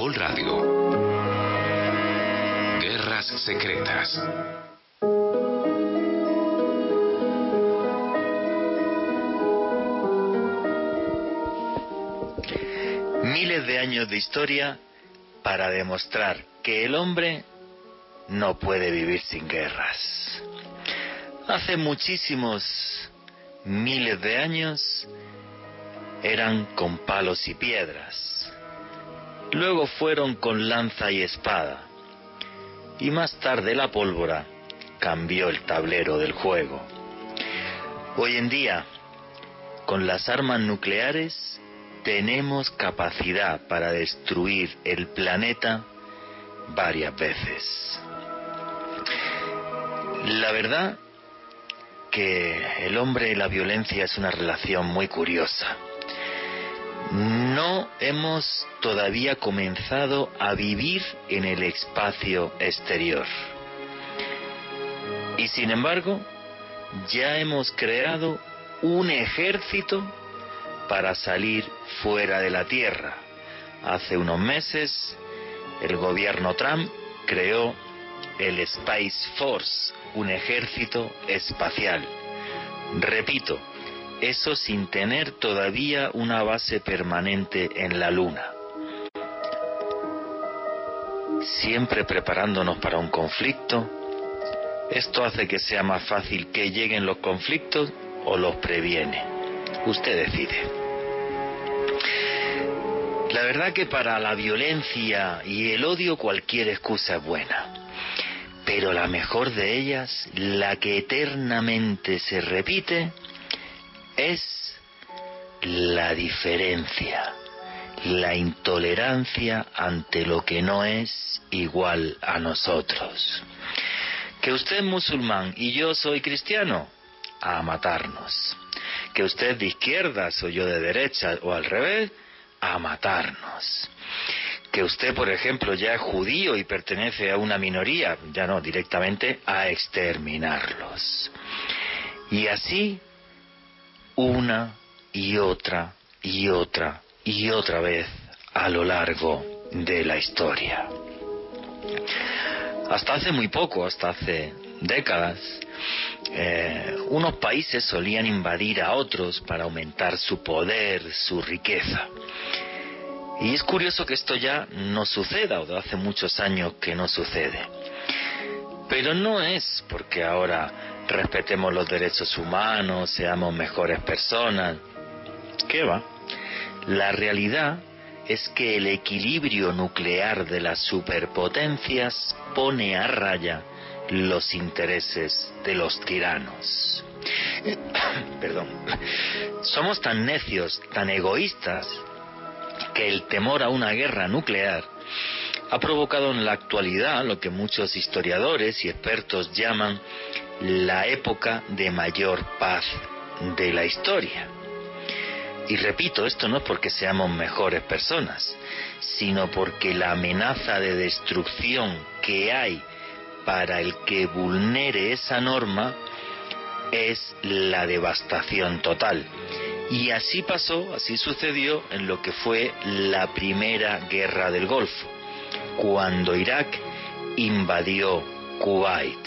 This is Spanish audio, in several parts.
Caracol Radio. Guerras secretas. Miles de años de historia para demostrar que el hombre no puede vivir sin guerras. Hace muchísimos miles de años eran con palos y piedras, luego fueron con lanza y espada, y más tarde la pólvora cambió el tablero del juego. Hoy en día, con las armas nucleares, tenemos capacidad para destruir el planeta varias veces. La verdad que el hombre y la violencia es una relación muy curiosa. No hemos todavía comenzado a vivir en el espacio exterior. Y sin embargo, ya hemos creado un ejército para salir fuera de la Tierra. Hace unos meses, el gobierno Trump creó el Space Force, un ejército espacial. Repito, eso sin tener todavía una base permanente en la Luna. Siempre preparándonos para un conflicto. Esto hace que sea más fácil que lleguen los conflictos o los previene. Usted decide. La verdad que para la violencia y el odio cualquier excusa es buena. Pero la mejor de ellas, la que eternamente se repite, es la diferencia, la intolerancia ante lo que no es igual a nosotros. Que usted es musulmán y yo soy cristiano, a matarnos. Que usted de izquierdas o yo de derecha o al revés, a matarnos. Que usted, por ejemplo, ya es judío y pertenece a una minoría, ya no, directamente a exterminarlos. Y así, una y otra y otra y otra vez a lo largo de la historia. Hasta hace muy poco, hasta hace décadas, unos países solían invadir a otros para aumentar su poder, su riqueza. Y es curioso que esto ya no suceda, o de hace muchos años que no sucede. Pero no es porque ahora respetemos los derechos humanos, seamos mejores personas. ¿Qué va? La realidad es que el equilibrio nuclear de las superpotencias pone a raya los intereses de los tiranos. Perdón. Somos tan necios, tan egoístas, que el temor a una guerra nuclear ha provocado en la actualidad lo que muchos historiadores y expertos llaman la época de mayor paz de la historia. Y repito, esto no es porque seamos mejores personas, sino porque la amenaza de destrucción que hay para el que vulnere esa norma es la devastación total. Y así pasó, así sucedió en lo que fue la primera guerra del Golfo, cuando Irak invadió Kuwait.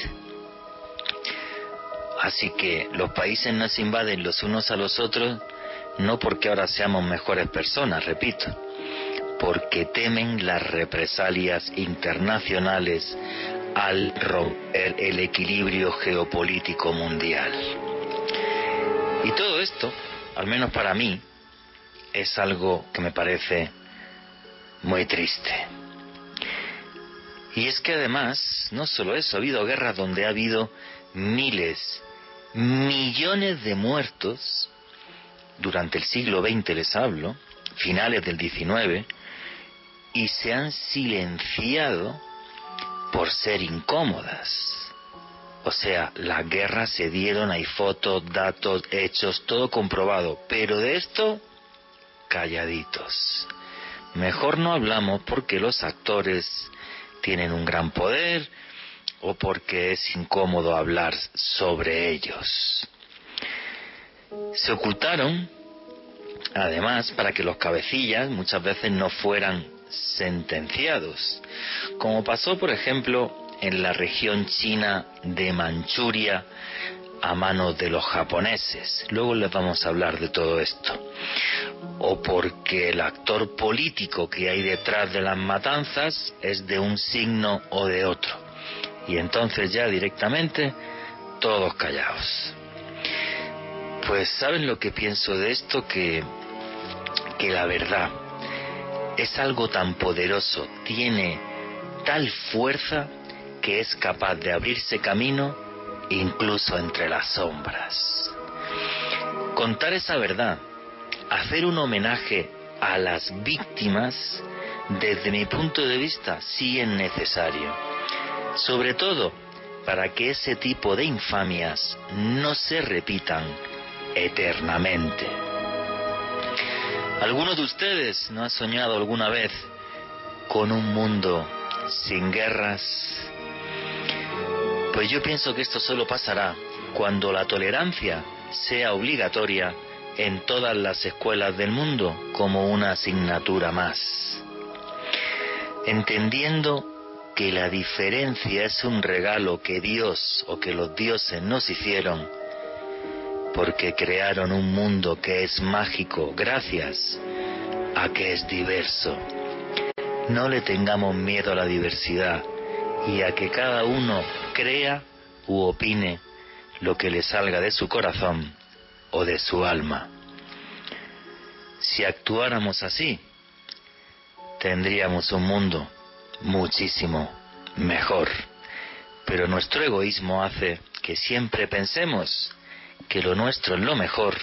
Así que los países no se invaden los unos a los otros, no porque ahora seamos mejores personas, repito, porque temen las represalias internacionales al romper el equilibrio geopolítico mundial. Y todo esto, al menos para mí, es algo que me parece muy triste. Y es que además, no solo eso, ha habido guerras donde ha habido miles, millones de muertos durante el siglo XX, les hablo, finales del XIX, y se han silenciado por ser incómodas. O sea, las guerras se dieron, hay fotos, datos, hechos, todo comprobado, pero de esto, calladitos. Mejor no hablamos porque los actores tienen un gran poder o porque es incómodo hablar sobre ellos. Se ocultaron, además, para que los cabecillas muchas veces no fueran sentenciados, como pasó por ejemplo en la región china de Manchuria a manos de los japoneses. Luego les vamos a hablar de todo esto. O porque el actor político que hay detrás de las matanzas es de un signo o de otro. Y entonces ya directamente todos callados. Pues ¿saben lo que pienso de esto? Que la verdad es algo tan poderoso, tiene tal fuerza que es capaz de abrirse camino incluso entre las sombras. Contar esa verdad, hacer un homenaje a las víctimas, desde mi punto de vista, sí es necesario. Sobre todo para que ese tipo de infamias no se repitan eternamente. ¿Alguno de ustedes no ha soñado alguna vez con un mundo sin guerras? Pues yo pienso que esto solo pasará cuando la tolerancia sea obligatoria en todas las escuelas del mundo como una asignatura más. Entendiendo que la diferencia es un regalo que Dios o que los dioses nos hicieron, porque crearon un mundo que es mágico gracias a que es diverso. No le tengamos miedo a la diversidad y a que cada uno crea u opine lo que le salga de su corazón o de su alma. Si actuáramos así, tendríamos un mundo muchísimo mejor. Pero nuestro egoísmo hace que siempre pensemos que lo nuestro es lo mejor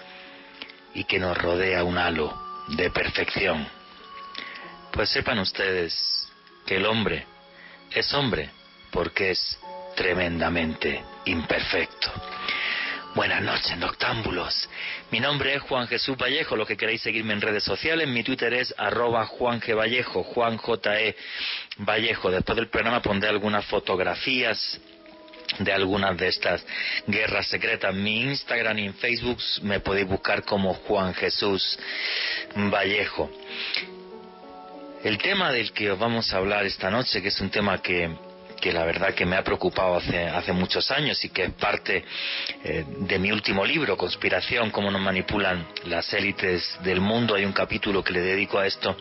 y que nos rodea un halo de perfección. Pues sepan ustedes que el hombre es hombre porque es tremendamente imperfecto. Buenas noches, noctámbulos. Mi nombre es Juan Jesús Vallejo. Los que queréis seguirme en redes sociales, mi Twitter es @JuanGVallejo, Juan J.E. Vallejo. Después del programa pondré algunas fotografías de algunas de estas guerras secretas. Mi Instagram y en Facebook me podéis buscar como Juan Jesús Vallejo. El tema del que os vamos a hablar esta noche, que es un tema que la verdad que me ha preocupado hace muchos años y que es parte de mi último libro, Conspiración, cómo nos manipulan las élites del mundo. Hay un capítulo que le dedico a esto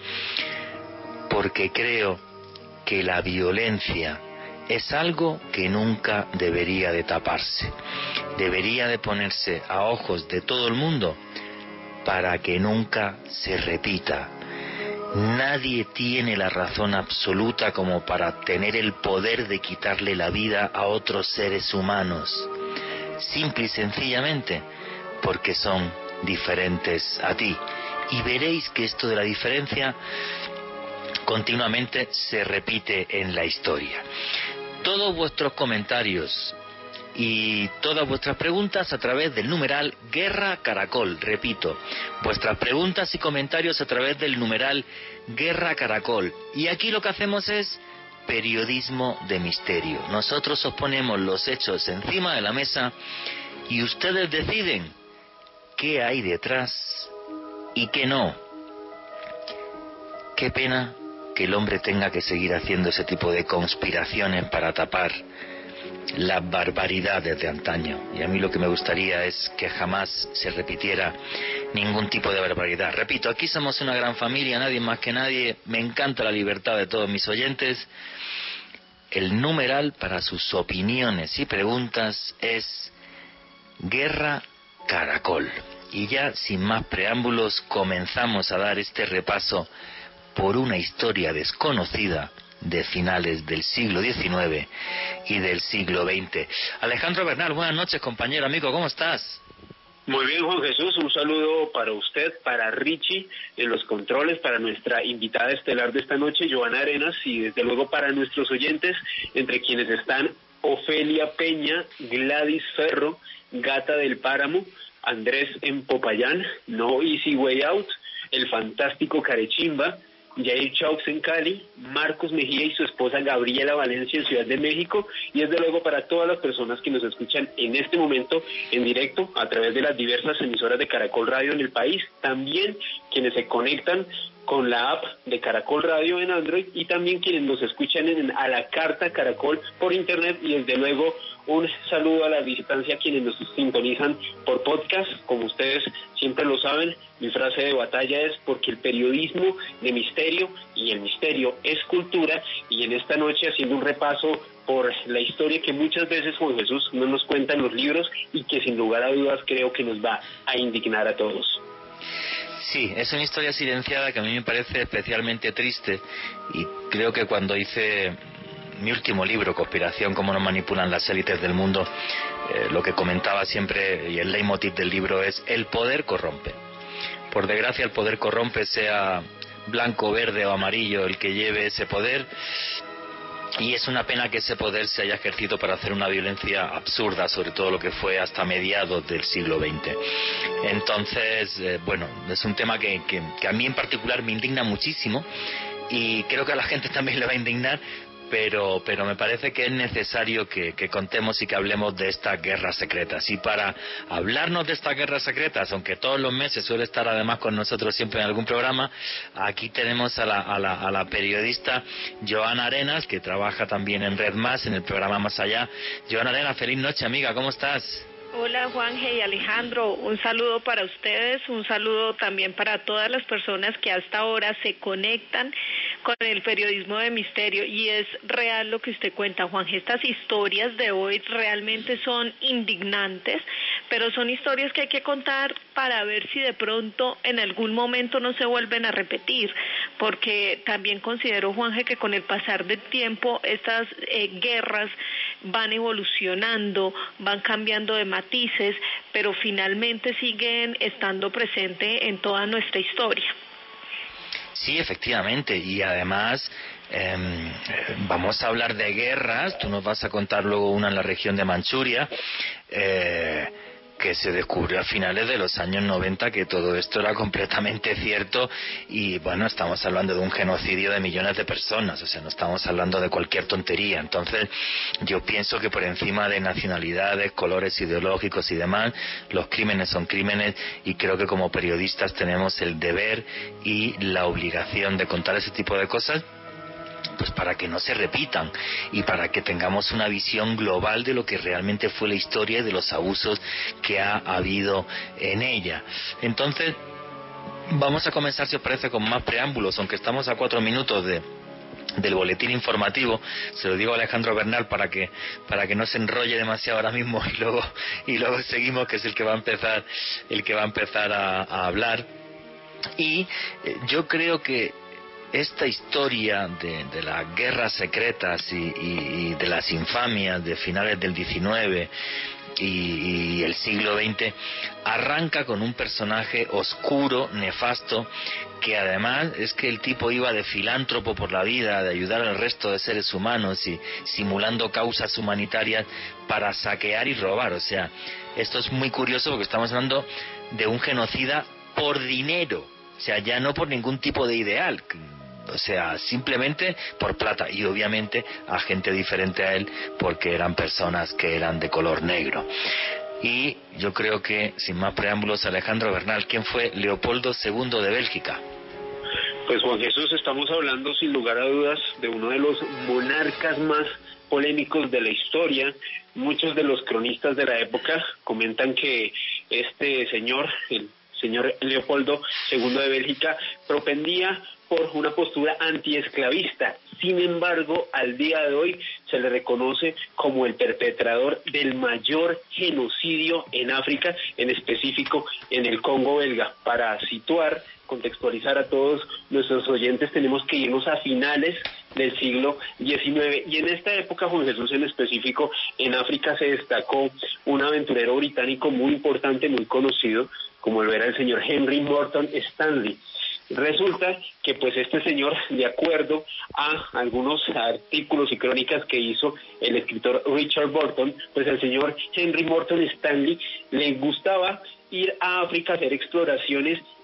porque creo que la violencia es algo que nunca debería de taparse, debería de ponerse a ojos de todo el mundo para que nunca se repita. Nadie tiene la razón absoluta como para tener el poder de quitarle la vida a otros seres humanos, simple y sencillamente porque son diferentes a ti. Y veréis que esto de la diferencia continuamente se repite en la historia. Todos vuestros comentarios y todas vuestras preguntas a través del numeral Guerra Caracol. Repito, vuestras preguntas y comentarios a través del numeral Guerra Caracol. Y aquí lo que hacemos es periodismo de misterio. Nosotros os ponemos los hechos encima de la mesa y ustedes deciden qué hay detrás y qué no. Qué pena que el hombre tenga que seguir haciendo ese tipo de conspiraciones para tapar las barbaridades de antaño. Y a mí lo que me gustaría es que jamás se repitiera ningún tipo de barbaridad. Repito, aquí somos una gran familia, nadie más que nadie. Me encanta la libertad de todos mis oyentes. El numeral para sus opiniones y preguntas es Guerra Caracol. Y ya sin más preámbulos comenzamos a dar este repaso por una historia desconocida de finales del siglo XIX y del siglo XX. Alejandro Bernal, buenas noches, compañero, amigo, ¿cómo estás? Muy bien, Juan Jesús, un saludo para usted, para Richie en los controles, para nuestra invitada estelar de esta noche, Joana Arenas, y desde luego para nuestros oyentes, entre quienes están Ofelia Peña, Gladys Ferro, Gata del Páramo, Andrés en Popayán, No Easy Way Out, el fantástico Carechimba, Jair Chaux en Cali, Marcos Mejía y su esposa Gabriela Valencia en Ciudad de México, y desde luego para todas las personas que nos escuchan en este momento en directo a través de las diversas emisoras de Caracol Radio en el país, también quienes se conectan con la app de Caracol Radio en Android, y también quienes nos escuchan a la carta Caracol por internet, y desde luego un saludo a la distancia a quienes nos sintonizan por podcast. Como ustedes siempre lo saben, mi frase de batalla es: porque el periodismo de misterio y el misterio es cultura. Y en esta noche, haciendo un repaso por la historia que muchas veces Juan Jesús no nos cuenta en los libros y que sin lugar a dudas creo que nos va a indignar a todos. Sí, es una historia silenciada que a mí me parece especialmente triste, y creo que cuando hice mi último libro, Conspiración, cómo nos manipulan las élites del mundo, lo que comentaba siempre, y el leitmotiv del libro, es: el poder corrompe. Por desgracia, el poder corrompe, sea blanco, verde o amarillo el que lleve ese poder, y es una pena que ese poder se haya ejercido para hacer una violencia absurda, sobre todo lo que fue hasta mediados del siglo XX. Entonces, bueno, es un tema que a mí en particular me indigna muchísimo, y creo que a la gente también le va a indignar, pero me parece que es necesario que contemos y que hablemos de estas guerras secretas. Y para hablarnos de estas guerras secretas, aunque todos los meses suele estar además con nosotros siempre en algún programa, aquí tenemos a la periodista Joana Arenas, que trabaja también en Red Más, en el programa Más Allá. Joana Arenas, feliz noche, amiga, ¿cómo estás? Hola Juanje y Alejandro, un saludo para ustedes, un saludo también para todas las personas que hasta ahora se conectan con el periodismo de misterio. Y es real lo que usted cuenta, Juanje, estas historias de hoy realmente son indignantes, pero son historias que hay que contar para ver si de pronto en algún momento no se vuelven a repetir, porque también considero, Juanje, que con el pasar del tiempo estas guerras van evolucionando, van cambiando de matices, pero finalmente siguen estando presentes en toda nuestra historia. Sí, efectivamente, y además vamos a hablar de guerras. Tú nos vas a contar luego una en la región de Manchuria, que se descubrió a finales de los años 90 que todo esto era completamente cierto, y bueno, estamos hablando de un genocidio de millones de personas, o sea, no estamos hablando de cualquier tontería. Entonces yo pienso que por encima de nacionalidades, colores ideológicos y demás, los crímenes son crímenes, y creo que como periodistas tenemos el deber y la obligación de contar ese tipo de cosas, pues para que no se repitan y para que tengamos una visión global de lo que realmente fue la historia y de los abusos que ha habido en ella. Entonces, vamos a comenzar, si os parece, con más preámbulos, aunque estamos a 4 minutos del boletín informativo. Se lo digo a Alejandro Bernal para que no se enrolle demasiado ahora mismo, y luego seguimos, que es el que va a empezar a hablar. Y yo creo que esta historia de las guerras secretas y de las infamias de finales del XIX y el siglo XX arranca con un personaje oscuro, nefasto, que además es que el tipo iba de filántropo por la vida, de ayudar al resto de seres humanos y simulando causas humanitarias para saquear y robar. O sea, esto es muy curioso porque estamos hablando de un genocida por dinero, o sea, ya no por ningún tipo de ideal, o sea, simplemente por plata, y obviamente a gente diferente a él porque eran personas que eran de color negro. Y yo creo que, sin más preámbulos, Alejandro Bernal, ¿quién fue Leopoldo II de Bélgica? Pues Juan Jesús, estamos hablando sin lugar a dudas de uno de los monarcas más polémicos de la historia. Muchos de los cronistas de la época comentan que este señor, el señor Leopoldo II de Bélgica, propendía por una postura antiesclavista. Sin embargo, al día de hoy se le reconoce como el perpetrador del mayor genocidio en África, en específico en el Congo belga. Para situar, contextualizar a todos nuestros oyentes, tenemos que irnos a finales del siglo XIX, y en esta época, Juan Jesús, en específico en África se destacó un aventurero británico muy importante, muy conocido, como lo era el señor Henry Morton Stanley. Resulta que pues este señor, de acuerdo a algunos artículos y crónicas que hizo el escritor Richard Burton, pues el señor Henry Morton Stanley le gustaba ir a África a hacer exploraciones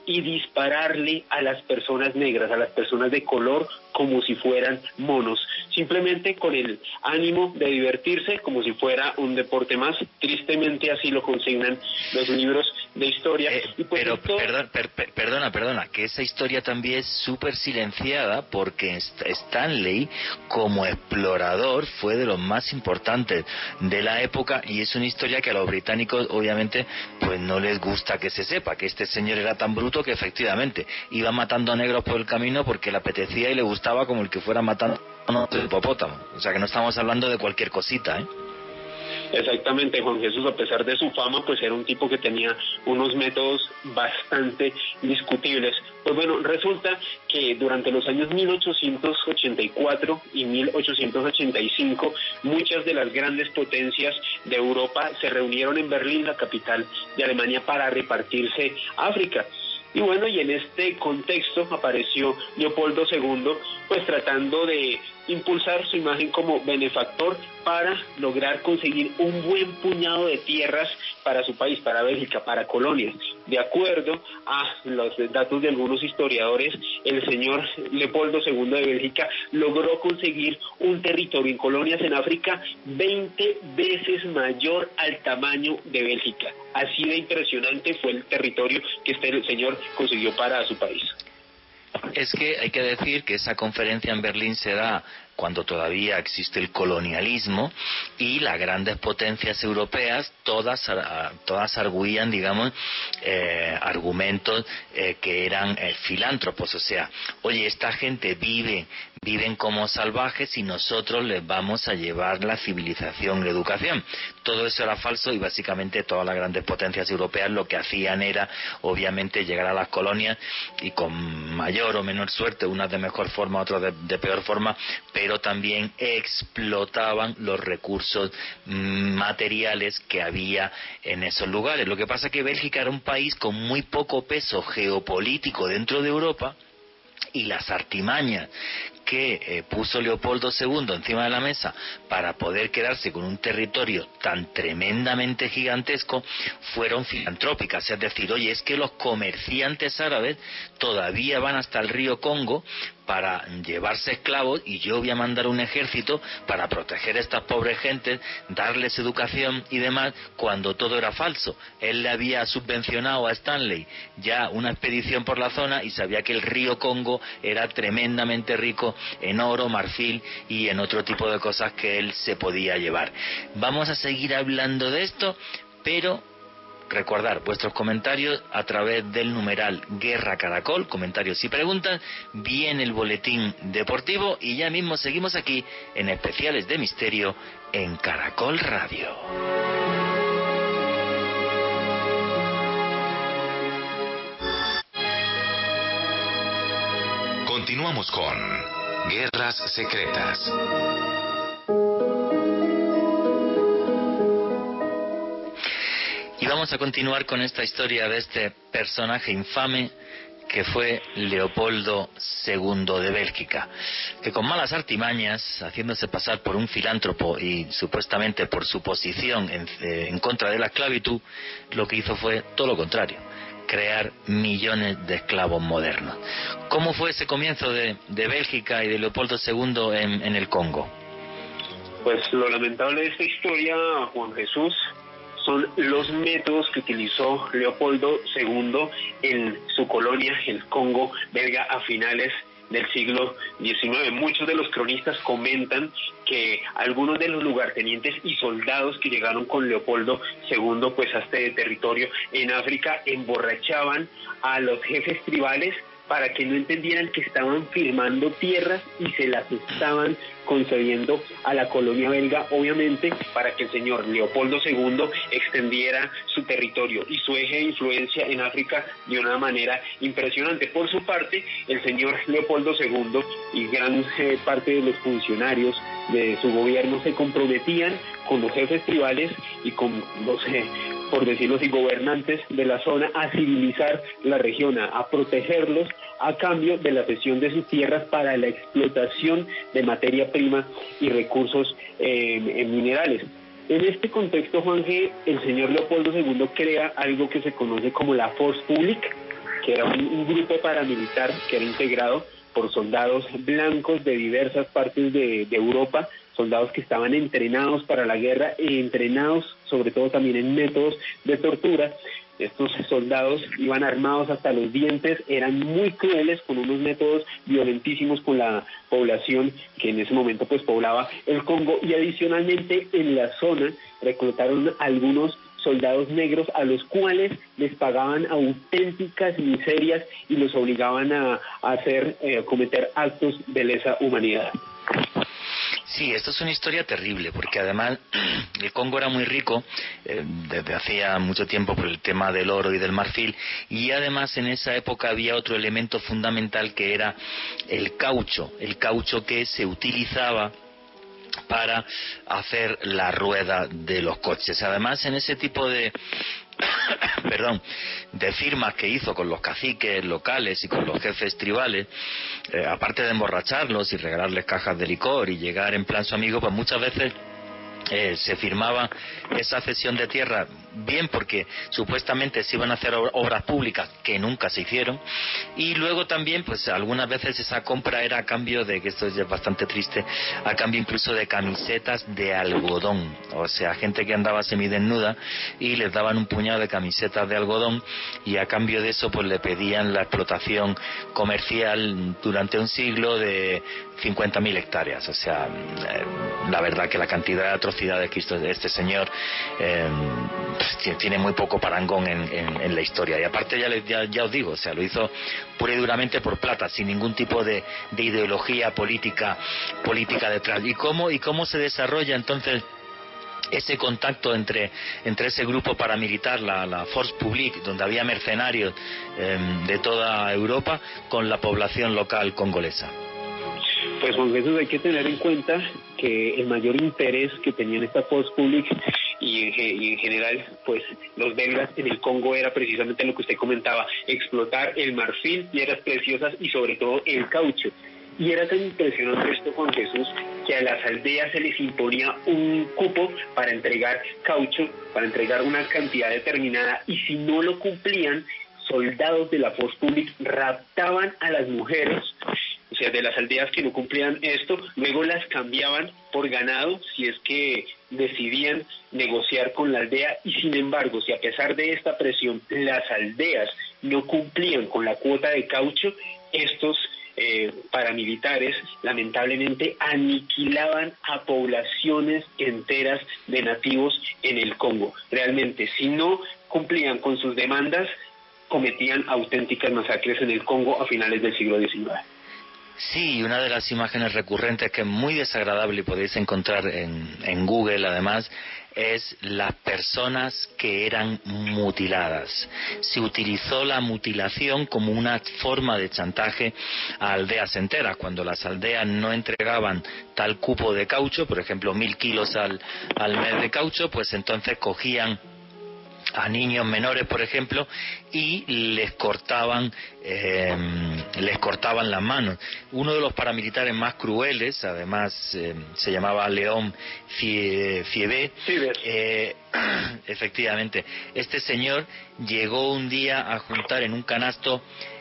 y dispararle a las personas negras, a las personas de color, como si fueran monos, simplemente con el ánimo de divertirse, como si fuera un deporte más. Tristemente así lo consignan los libros de historia. Y pues pero perdona, que esa historia también es súper silenciada, porque Stanley, como explorador, fue de los más importantes de la época, y es una historia que a los británicos obviamente pues no les gusta que se sepa, que este señor era tan bruto que efectivamente iba matando a negros por el camino porque le apetecía y le gustaba, como el que fuera matando a un hipopótamo. O sea que no estamos hablando de cualquier cosita, ¿eh? Exactamente, Juan Jesús, a pesar de su fama, pues era un tipo que tenía unos métodos bastante discutibles. Pues bueno, resulta que durante los años 1884 y 1885, muchas de las grandes potencias de Europa se reunieron en Berlín, la capital de Alemania, para repartirse África. Y bueno, y en este contexto apareció Leopoldo II, pues tratando de impulsar su imagen como benefactor para lograr conseguir un buen puñado de tierras para su país, para Bélgica, para colonias. De acuerdo a los datos de algunos historiadores, el señor Leopoldo II de Bélgica logró conseguir un territorio en colonias en África 20 veces mayor al tamaño de Bélgica. Así de impresionante fue el territorio que este señor consiguió para su país. Es que hay que decir que esa conferencia en Berlín se da cuando todavía existe el colonialismo, y las grandes potencias europeas todas arguían, digamos, argumentos que eran filántropos. O sea, oye, esta gente viven como salvajes y nosotros les vamos a llevar la civilización, la educación. Todo eso era falso, y básicamente todas las grandes potencias europeas lo que hacían era, obviamente, llegar a las colonias y con mayor o menor suerte, unas de mejor forma, otras de peor forma, pero también explotaban los recursos materiales que había en esos lugares. Lo que pasa es que Bélgica era un país con muy poco peso geopolítico dentro de Europa, y las artimañas que puso Leopoldo II encima de la mesa para poder quedarse con un territorio tan tremendamente gigantesco fueron filantrópicas. Es decir, oye, es que los comerciantes árabes todavía van hasta el río Congo para llevarse esclavos, y yo voy a mandar un ejército para proteger a estas pobres gentes, darles educación y demás, cuando todo era falso. Él le había subvencionado a Stanley ya una expedición por la zona y sabía que el río Congo era tremendamente rico en oro, marfil y en otro tipo de cosas que él se podía llevar. Vamos a seguir hablando de esto, pero recordar vuestros comentarios a través del numeral Guerra Caracol, comentarios y preguntas, viene el boletín deportivo y ya mismo seguimos aquí en Especiales de Misterio en Caracol Radio. Continuamos con Guerras Secretas. Y vamos a continuar con esta historia de este personaje infame que fue Leopoldo II de Bélgica, que con malas artimañas, haciéndose pasar por un filántropo y supuestamente por su posición en contra de la esclavitud, lo que hizo fue todo lo contrario: crear millones de esclavos modernos. ¿Cómo fue ese comienzo de Bélgica y de Leopoldo II en el Congo? Pues lo lamentable de esta historia, Juan Jesús, son los métodos que utilizó Leopoldo II en su colonia, el Congo belga, a finales del siglo XIX. Muchos de los cronistas comentan que algunos de los lugartenientes y soldados que llegaron con Leopoldo II pues a este territorio en África emborrachaban a los jefes tribales para que no entendieran que estaban firmando tierras y se las estaban concediendo a la colonia belga, obviamente para que el señor Leopoldo II extendiera su territorio y su eje de influencia en África de una manera impresionante. Por su parte, el señor Leopoldo II y gran parte de los funcionarios de su gobierno se comprometían con los jefes tribales y con los, por decirlo así, gobernantes de la zona a civilizar la región, a protegerlos a cambio de la cesión de sus tierras para la explotación de materia prima y recursos en minerales. En este contexto, Juan G., el señor Leopoldo II crea algo que se conoce como la Force Publique, que era un grupo paramilitar que era integrado por soldados blancos de diversas partes de Europa, soldados que estaban entrenados para la guerra y entrenados sobre todo también en métodos de tortura. Estos soldados iban armados hasta los dientes, eran muy crueles, con unos métodos violentísimos con la población que en ese momento pues poblaba el Congo, y adicionalmente en la zona reclutaron algunos soldados negros a los cuales les pagaban auténticas miserias y los obligaban a cometer actos de lesa humanidad. Sí, esto es una historia terrible, porque además el Congo era muy rico desde hacía mucho tiempo por el tema del oro y del marfil, y además en esa época había otro elemento fundamental que era el caucho que se utilizaba para hacer la rueda de los coches. Además, en ese tipo de de firmas que hizo con los caciques locales y con los jefes tribales, aparte de emborracharlos y regalarles cajas de licor y llegar en plan su amigo, pues muchas veces se firmaba esa cesión de tierra, bien porque supuestamente se iban a hacer obras públicas que nunca se hicieron, y luego también pues algunas veces esa compra era a cambio de, que esto es bastante triste, a cambio incluso de camisetas de algodón, o sea, gente que andaba semidesnuda y les daban un puñado de camisetas de algodón, y a cambio de eso pues le pedían la explotación comercial durante un siglo de 50.000 hectáreas, o sea, la verdad que la cantidad de atrocidades que hizo este señor pues, tiene muy poco parangón en la historia, y aparte ya os digo, o sea, lo hizo pura y duramente por plata, sin ningún tipo de ideología política detrás. ¿Y cómo se desarrolla entonces ese contacto entre ese grupo paramilitar, la Force Publique, donde había mercenarios de toda Europa, con la población local congolesa? Pues Juan Jesús, hay que tener en cuenta que el mayor interés que tenían esta Force Publique y en general pues los belgas en el Congo era precisamente lo que usted comentaba, explotar el marfil, piedras preciosas y sobre todo el caucho. Y era tan impresionante esto, Juan Jesús, que a las aldeas se les imponía un cupo para entregar caucho, para entregar una cantidad determinada, y si no lo cumplían, soldados de la Force Publique raptaban a las mujeres, o sea, de las aldeas que no cumplían esto, luego las cambiaban por ganado si es que decidían negociar con la aldea, y sin embargo, si a pesar de esta presión las aldeas no cumplían con la cuota de caucho, estos paramilitares lamentablemente aniquilaban a poblaciones enteras de nativos en el Congo. Realmente, si no cumplían con sus demandas, cometían auténticas masacres en el Congo a finales del siglo XIX. Sí, una de las imágenes recurrentes que es muy desagradable y podéis encontrar en Google además, es las personas que eran mutiladas. Se utilizó la mutilación como una forma de chantaje a aldeas enteras. Cuando las aldeas no entregaban tal cupo de caucho, por ejemplo 1.000 kilos al mes de caucho, pues entonces cogían a niños menores, por ejemplo, y les cortaban las manos. Uno de los paramilitares más crueles, además se llamaba León Fiebé, efectivamente, este señor llegó un día a juntar en un canasto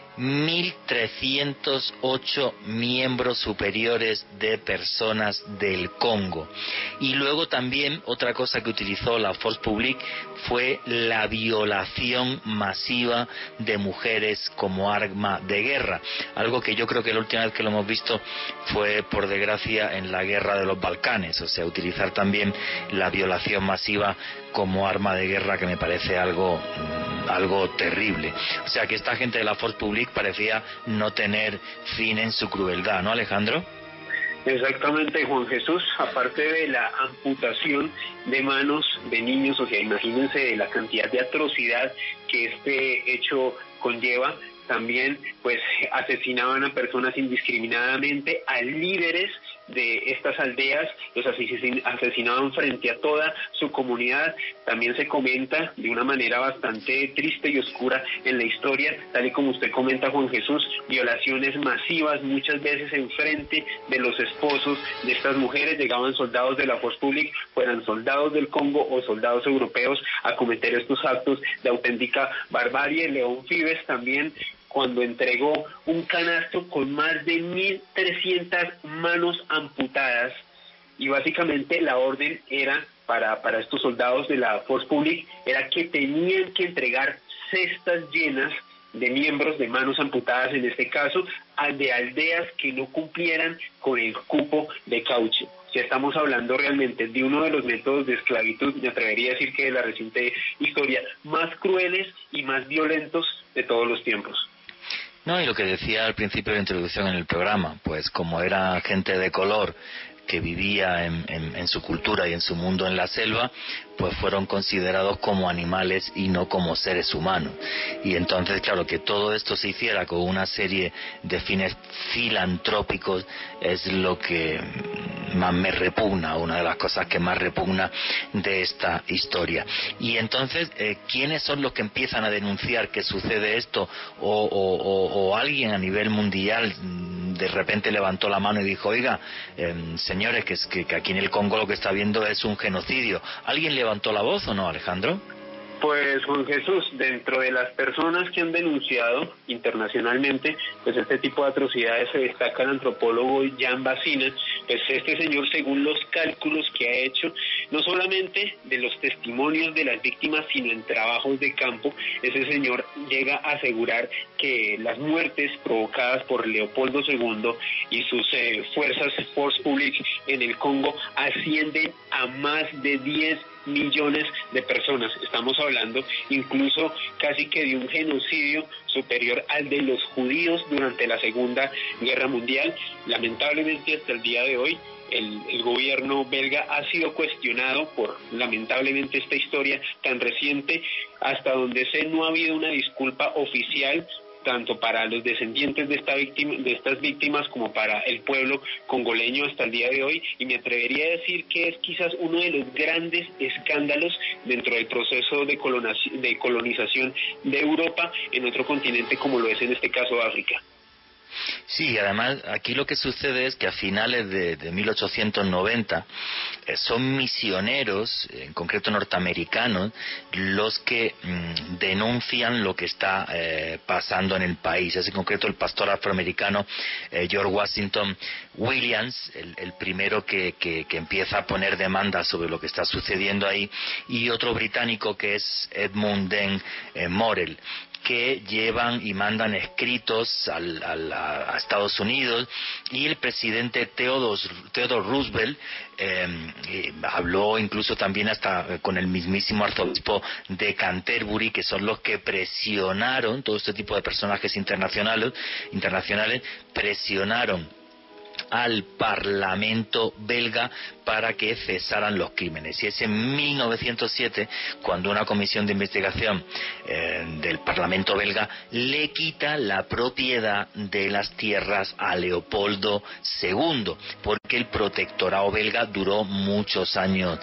1.308 miembros superiores de personas del Congo. Y luego también otra cosa que utilizó la Force Publique fue la violación masiva de mujeres como arma de guerra, algo que yo creo que la última vez que lo hemos visto fue, por desgracia, en la guerra de los Balcanes, o sea, utilizar también la violación masiva como arma de guerra, que me parece algo terrible. O sea, que esta gente de la Force Publique parecía no tener fin en su crueldad, ¿no, Alejandro? Exactamente, Juan Jesús. Aparte de la amputación de manos de niños, o sea, imagínense la cantidad de atrocidad que este hecho conlleva, también pues asesinaban a personas indiscriminadamente, a líderes de estas aldeas, los asesinaban frente a toda su comunidad. También se comenta de una manera bastante triste y oscura en la historia, tal y como usted comenta, Juan Jesús, violaciones masivas, muchas veces en frente de los esposos de estas mujeres. Llegaban soldados de la Force Publique, fueran soldados del Congo o soldados europeos, a cometer estos actos de auténtica barbarie. León Fibes también cuando entregó un canasto con más de 1.300 manos amputadas, y básicamente la orden era para estos soldados de la Force Publique era que tenían que entregar cestas llenas de miembros de manos amputadas, en este caso, de aldeas que no cumplieran con el cupo de caucho. Ya estamos hablando realmente de uno de los métodos de esclavitud, me atrevería a decir que de la reciente historia, más crueles y más violentos de todos los tiempos. No, y lo que decía al principio de la introducción en el programa, pues como era gente de color que vivía en su cultura y en su mundo en la selva, pues fueron considerados como animales y no como seres humanos. Y entonces, claro, que todo esto se hiciera con una serie de fines filantrópicos es lo que más me repugna, una de las cosas que más repugna de esta historia. Y entonces, ¿quiénes son los que empiezan a denunciar que sucede esto? O alguien a nivel mundial de repente levantó la mano y dijo, oiga, señores, que aquí en el Congo lo que está viendo es un genocidio. ¿Alguien levantó la voz o no, Alejandro? Pues, Juan Jesús, dentro de las personas que han denunciado internacionalmente pues este tipo de atrocidades se destaca el antropólogo Jan Basina. Pues este señor, según los cálculos que ha hecho, no solamente de los testimonios de las víctimas, sino en trabajos de campo, ese señor llega a asegurar que las muertes provocadas por Leopoldo II y sus fuerzas Force Publique en el Congo ascienden a más de 10 millones de personas. Estamos hablando incluso casi que de un genocidio superior al de los judíos durante la Segunda Guerra Mundial. Lamentablemente hasta el día de hoy el gobierno belga ha sido cuestionado por lamentablemente esta historia tan reciente, hasta donde sé no ha habido una disculpa oficial tanto para los descendientes de estas víctimas como para el pueblo congoleño hasta el día de hoy, y me atrevería a decir que es quizás uno de los grandes escándalos dentro del proceso de colonización de Europa en otro continente como lo es en este caso África. Sí, además aquí lo que sucede es que a finales de 1890 son misioneros, en concreto norteamericanos, los que denuncian lo que está pasando en el país. Es en concreto el pastor afroamericano George Washington Williams, el primero que empieza a poner demanda sobre lo que está sucediendo ahí, y otro británico que es Edmund Den Morel, que llevan y mandan escritos a Estados Unidos, y el presidente Theodore Roosevelt habló incluso también hasta con el mismísimo arzobispo de Canterbury, que son los que presionaron, todo este tipo de personajes internacionales presionaron al Parlamento belga para que cesaran los crímenes. Y es en 1907 cuando una comisión de investigación del Parlamento belga le quita la propiedad de las tierras a Leopoldo II, porque el protectorado belga duró muchos años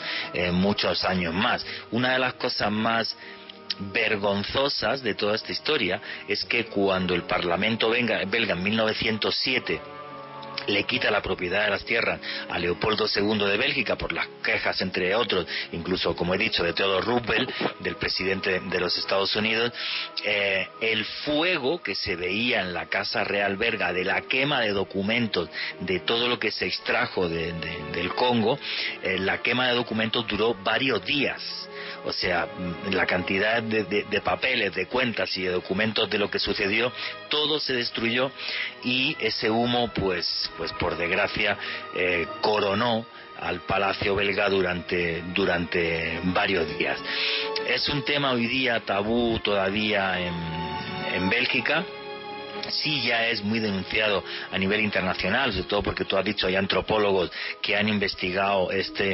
más. Una de las cosas más vergonzosas de toda esta historia es que cuando el Parlamento belga en 1907 le quita la propiedad de las tierras a Leopoldo II de Bélgica por las quejas, entre otros, incluso, como he dicho, de Theodore Roosevelt, del presidente de los Estados Unidos, el fuego que se veía en la Casa Real belga de la quema de documentos, de todo lo que se extrajo del Congo, la quema de documentos duró varios días. O sea, la cantidad de papeles, de cuentas y de documentos de lo que sucedió, todo se destruyó, y ese humo, pues por desgracia, coronó al Palacio belga durante varios días. Es un tema hoy día tabú todavía en Bélgica. Sí, ya es muy denunciado a nivel internacional, sobre todo porque tú has dicho hay antropólogos que han investigado este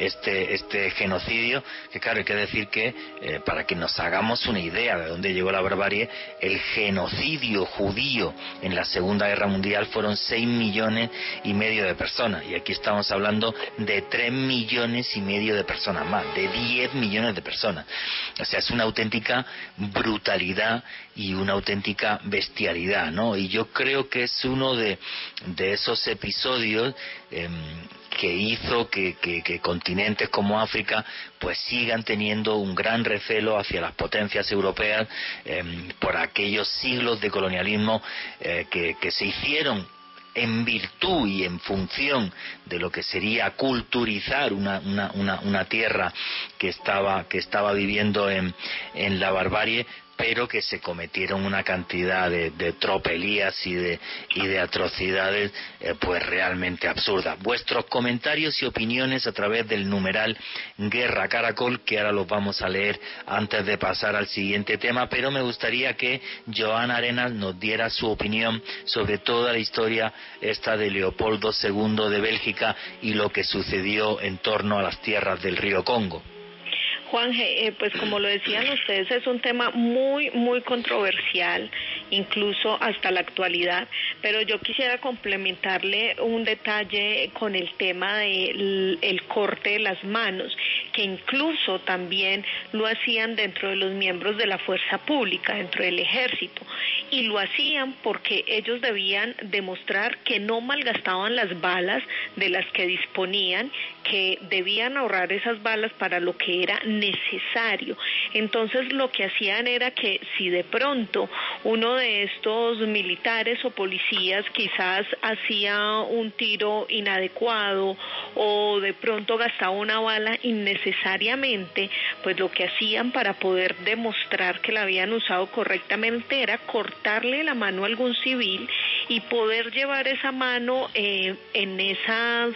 genocidio, que claro, hay que decir que para que nos hagamos una idea de dónde llegó la barbarie, el genocidio judío en la Segunda Guerra Mundial fueron 6,5 millones de personas, y aquí estamos hablando de 3,5 millones de personas más, de 10 millones de personas. O sea, es una auténtica brutalidad y una auténtica bestialidad, ¿no? Y yo creo que es uno de esos episodios que hizo que continentes como África pues sigan teniendo un gran recelo hacia las potencias europeas por aquellos siglos de colonialismo que se hicieron en virtud y en función de lo que sería culturizar una tierra que estaba viviendo en la barbarie, pero que se cometieron una cantidad de tropelías y de atrocidades pues realmente absurdas. Vuestros comentarios y opiniones a través del numeral Guerra Caracol, que ahora los vamos a leer antes de pasar al siguiente tema, pero me gustaría que Joana Arenas nos diera su opinión sobre toda la historia esta de Leopoldo II de Bélgica y lo que sucedió en torno a las tierras del río Congo. Juanje, pues como lo decían ustedes, es un tema muy, muy controversial, incluso hasta la actualidad, pero yo quisiera complementarle un detalle con el tema del corte de las manos, que incluso también lo hacían dentro de los miembros de la fuerza pública, dentro del ejército, y lo hacían porque ellos debían demostrar que no malgastaban las balas de las que disponían, que debían ahorrar esas balas para lo que era necesario. Entonces lo que hacían era que si de pronto uno de estos militares o policías quizás hacía un tiro inadecuado o de pronto gastaba una bala innecesariamente, pues lo que hacían para poder demostrar que la habían usado correctamente era cortarle la mano a algún civil y poder llevar esa mano en esas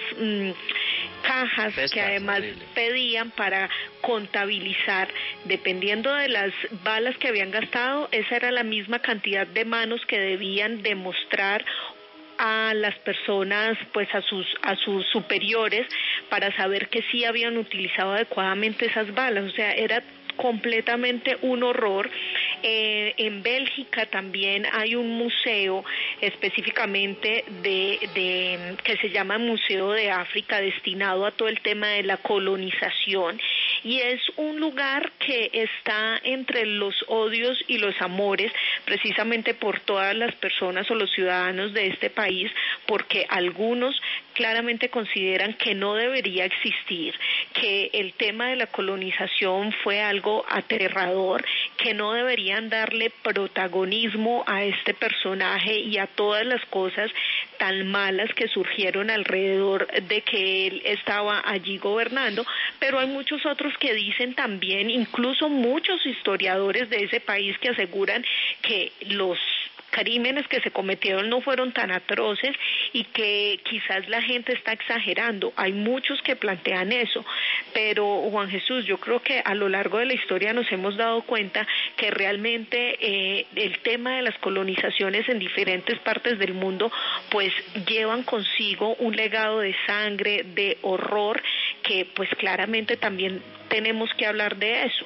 cajas que además pedían para contabilizar, dependiendo de las balas que habían gastado, esa era la misma cantidad de manos que debían demostrar a las personas, pues a sus superiores, para saber que sí habían utilizado adecuadamente esas balas. O sea, era completamente un horror. En Bélgica también hay un museo específicamente que se llama Museo de África, destinado a todo el tema de la colonización, y es un lugar que está entre los odios y los amores, precisamente por todas las personas o los ciudadanos de este país, porque algunos claramente consideran que no debería existir, que el tema de la colonización fue algo aterrador, que no deberían darle protagonismo a este personaje y a todas las cosas tan malas que surgieron alrededor de que él estaba allí gobernando, pero hay muchos otros que dicen también, incluso muchos historiadores de ese país, que aseguran que los crímenes que se cometieron no fueron tan atroces y que quizás la gente está exagerando. Hay muchos que plantean eso, pero Juan Jesús, yo creo que a lo largo de la historia nos hemos dado cuenta que realmente el tema de las colonizaciones en diferentes partes del mundo pues llevan consigo un legado de sangre, de horror, que pues claramente también tenemos que hablar de eso.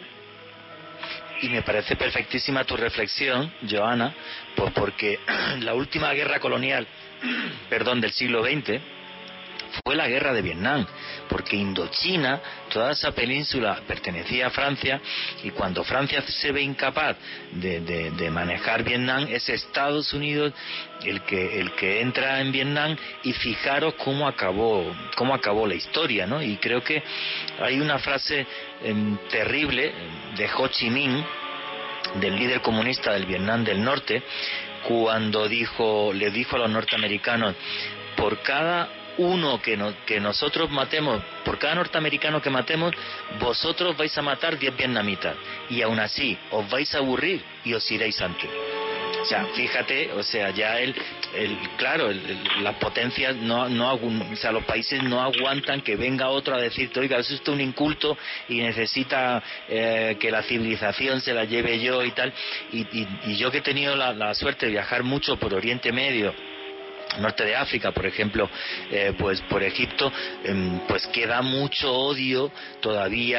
Y me parece perfectísima tu reflexión, Joana, pues porque la última guerra colonial, del siglo XX, fue la guerra de Vietnam, porque Indochina, toda esa península pertenecía a Francia, y cuando Francia se ve incapaz de manejar Vietnam, es Estados Unidos el que entra en Vietnam, y fijaros cómo acabó la historia, ¿no? Y creo que hay una frase terrible de Ho Chi Minh, del líder comunista del Vietnam del Norte, cuando le dijo a los norteamericanos: por cada uno que nosotros matemos, por cada norteamericano que matemos, vosotros vais a matar 10 vietnamitas, y aún así os vais a aburrir y os iréis antes. O sea, fíjate, o sea, ya las potencias los países no aguantan que venga otro a decirte: oiga, es usted un inculto y necesita que la civilización se la lleve yo y tal. Y yo, que he tenido la suerte de viajar mucho por Oriente Medio, norte de África, por ejemplo, pues por Egipto, pues queda mucho odio todavía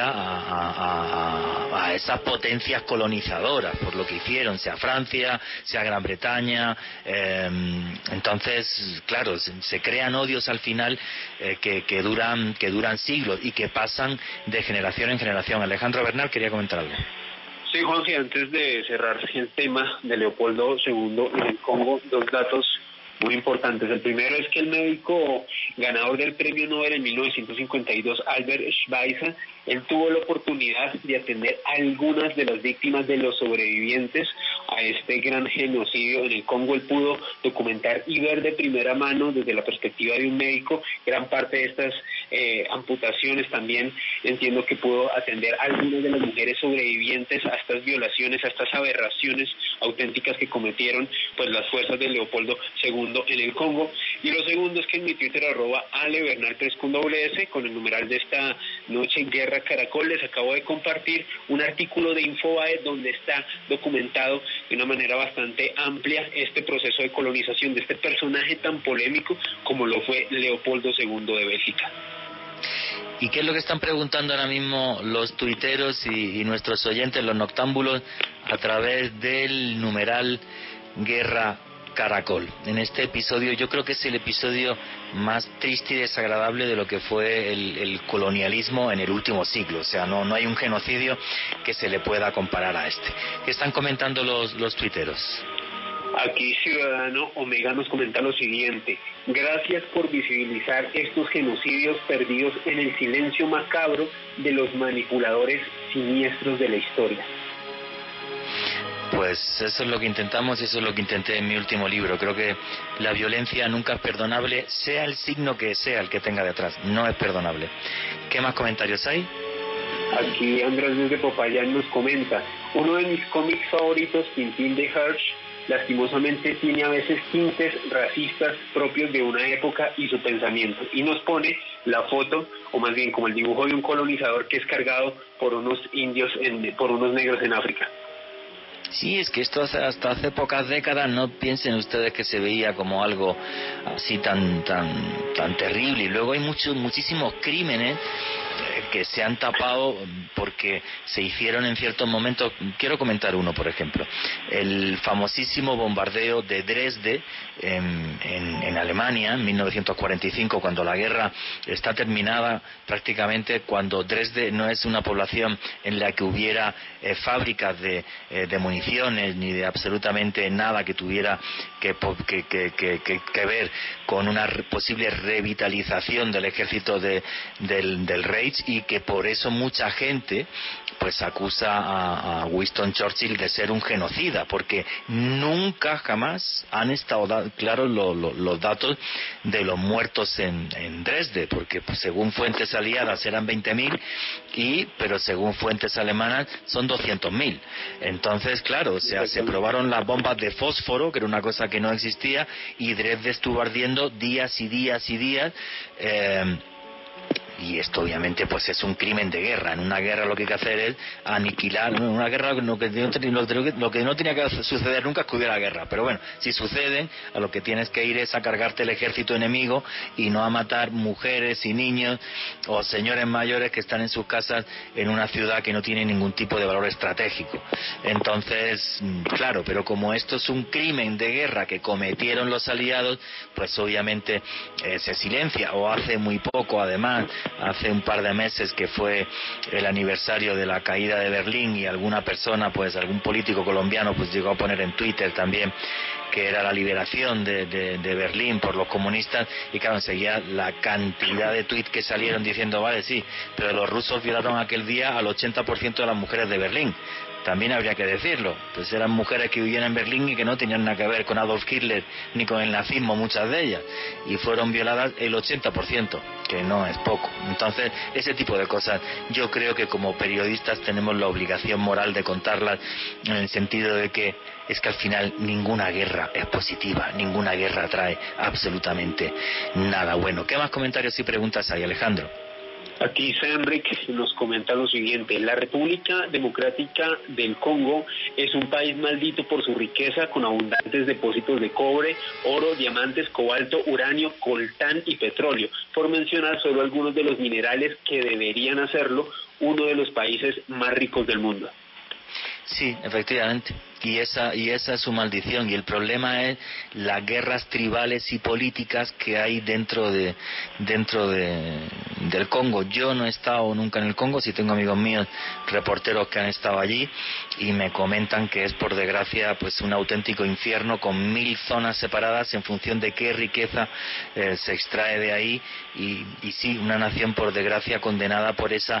a esas potencias colonizadoras por lo que hicieron, sea Francia, sea Gran Bretaña. Entonces, claro, se crean odios al final que duran siglos y que pasan de generación en generación. Alejandro Bernal quería comentar algo. Sí, Juanji, antes de cerrar el tema de Leopoldo II en el Congo, dos datos muy importantes. El primero es que el médico ganador del premio Nobel en 1952, Albert Schweitzer, él tuvo la oportunidad de atender a algunas de las víctimas de los sobrevivientes a este gran genocidio en el Congo. Él pudo documentar y ver de primera mano, desde la perspectiva de un médico, gran parte de estas amputaciones. También entiendo que pudo atender a algunas de las mujeres sobrevivientes a estas violaciones, a estas aberraciones auténticas que cometieron pues las fuerzas de Leopoldo II en el Congo. Y lo segundo es que en mi Twitter, @alebernal3 con doble S, con el numeral de esta noche, Guerra Caracol, les acabo de compartir un artículo de Infobae donde está documentado de una manera bastante amplia este proceso de colonización de este personaje tan polémico como lo fue Leopoldo II de Bélgica. ¿Y qué es lo que están preguntando ahora mismo los tuiteros y nuestros oyentes, los noctámbulos, a través del numeral Guerra Caracol? En este episodio, yo creo que es el episodio más triste y desagradable de lo que fue el colonialismo en el último siglo. O sea, no hay un genocidio que se le pueda comparar a este. ¿Qué están comentando los tuiteros? Aquí Ciudadano Omega nos comenta lo siguiente: gracias por visibilizar estos genocidios perdidos en el silencio macabro de los manipuladores siniestros de la historia. Pues eso es lo que intentamos y eso es lo que intenté en mi último libro. Creo que la violencia nunca es perdonable, sea el signo que sea el que tenga detrás, no es perdonable. ¿Qué más comentarios hay? Aquí Andrés desde Popayán nos comenta: uno de mis cómics favoritos, Tintín de Hirsch, lastimosamente tiene a veces tintes racistas propios de una época y su pensamiento, y nos pone la foto, o más bien como el dibujo de un colonizador que es cargado por unos indios, por unos negros en África. Sí, es que esto hasta hace pocas décadas, no piensen ustedes que se veía como algo así tan terrible. Y luego hay muchísimos crímenes que se han tapado porque se hicieron en ciertos momentos. Quiero comentar uno, por ejemplo: el famosísimo bombardeo de Dresde en Alemania en 1945, cuando la guerra está terminada prácticamente, cuando Dresde no es una población en la que hubiera fábricas de municiones ni de absolutamente nada que tuviera que ver con una posible revitalización del ejército del Reich, y que por eso mucha gente pues acusa a Winston Churchill de ser un genocida, porque nunca jamás han estado claros los datos de los muertos en Dresde, porque pues, según fuentes aliadas eran 20.000, pero según fuentes alemanas son 200.000. Entonces, claro, o sea, se probaron las bombas de fósforo, que era una cosa que no existía, y Dresde estuvo ardiendo días y días y días. Y esto obviamente pues es un crimen de guerra. En una guerra lo que hay que hacer es aniquilar. En una guerra lo que no tenía que suceder nunca es que hubiera guerra, pero bueno, si suceden, a lo que tienes que ir es a cargarte el ejército enemigo y no a matar mujeres y niños o señores mayores que están en sus casas en una ciudad que no tiene ningún tipo de valor estratégico. Entonces, claro, pero como esto es un crimen de guerra que cometieron los aliados, pues obviamente se silencia. O hace muy poco, además, hace un par de meses, que fue el aniversario de la caída de Berlín, y alguna persona, pues algún político colombiano, pues llegó a poner en Twitter también que era la liberación de Berlín por los comunistas, y claro, enseguida la cantidad de tweets que salieron diciendo: vale, sí, pero los rusos violaron aquel día al 80% de las mujeres de Berlín. También habría que decirlo, pues eran mujeres que vivían en Berlín y que no tenían nada que ver con Adolf Hitler ni con el nazismo, muchas de ellas, y fueron violadas el 80%, que no es poco. Entonces, ese tipo de cosas yo creo que como periodistas tenemos la obligación moral de contarlas, en el sentido de que es que al final ninguna guerra es positiva, ninguna guerra trae absolutamente nada bueno. ¿Qué más comentarios y preguntas hay, Alejandro? Aquí Senrik nos comenta lo siguiente: la República Democrática del Congo es un país maldito por su riqueza, con abundantes depósitos de cobre, oro, diamantes, cobalto, uranio, coltán y petróleo, por mencionar solo algunos de los minerales que deberían hacerlo uno de los países más ricos del mundo. Sí, efectivamente. Y esa es su maldición, y el problema es las guerras tribales y políticas que hay dentro de del Congo. Yo no he estado nunca en el Congo, sí tengo amigos míos, reporteros que han estado allí, y me comentan que es, por desgracia, pues un auténtico infierno, con 1000 zonas separadas en función de qué riqueza se extrae de ahí, y sí, una nación, por desgracia, condenada por esa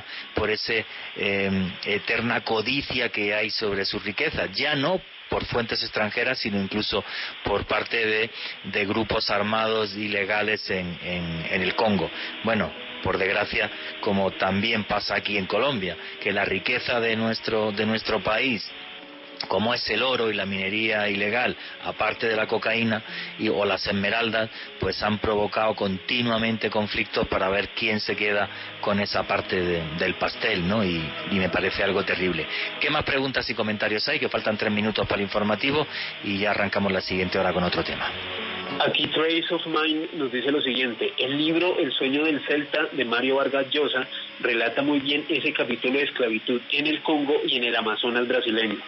eterna codicia que hay sobre sus riquezas, ya no por fuentes extranjeras, sino incluso por parte de grupos armados ilegales en el Congo. Bueno, por desgracia, como también pasa aquí en Colombia, que la riqueza de nuestro país, como es el oro y la minería ilegal, aparte de la cocaína o las esmeraldas, pues han provocado continuamente conflictos para ver quién se queda con esa parte del pastel, ¿no? Y me parece algo terrible. ¿Qué más preguntas y comentarios hay? Que faltan 3 minutos para el informativo y ya arrancamos la siguiente hora con otro tema. Aquí Trace of Mind nos dice lo siguiente: el libro El sueño del Celta de Mario Vargas Llosa relata muy bien ese capítulo de esclavitud en el Congo y en el Amazonas brasileño.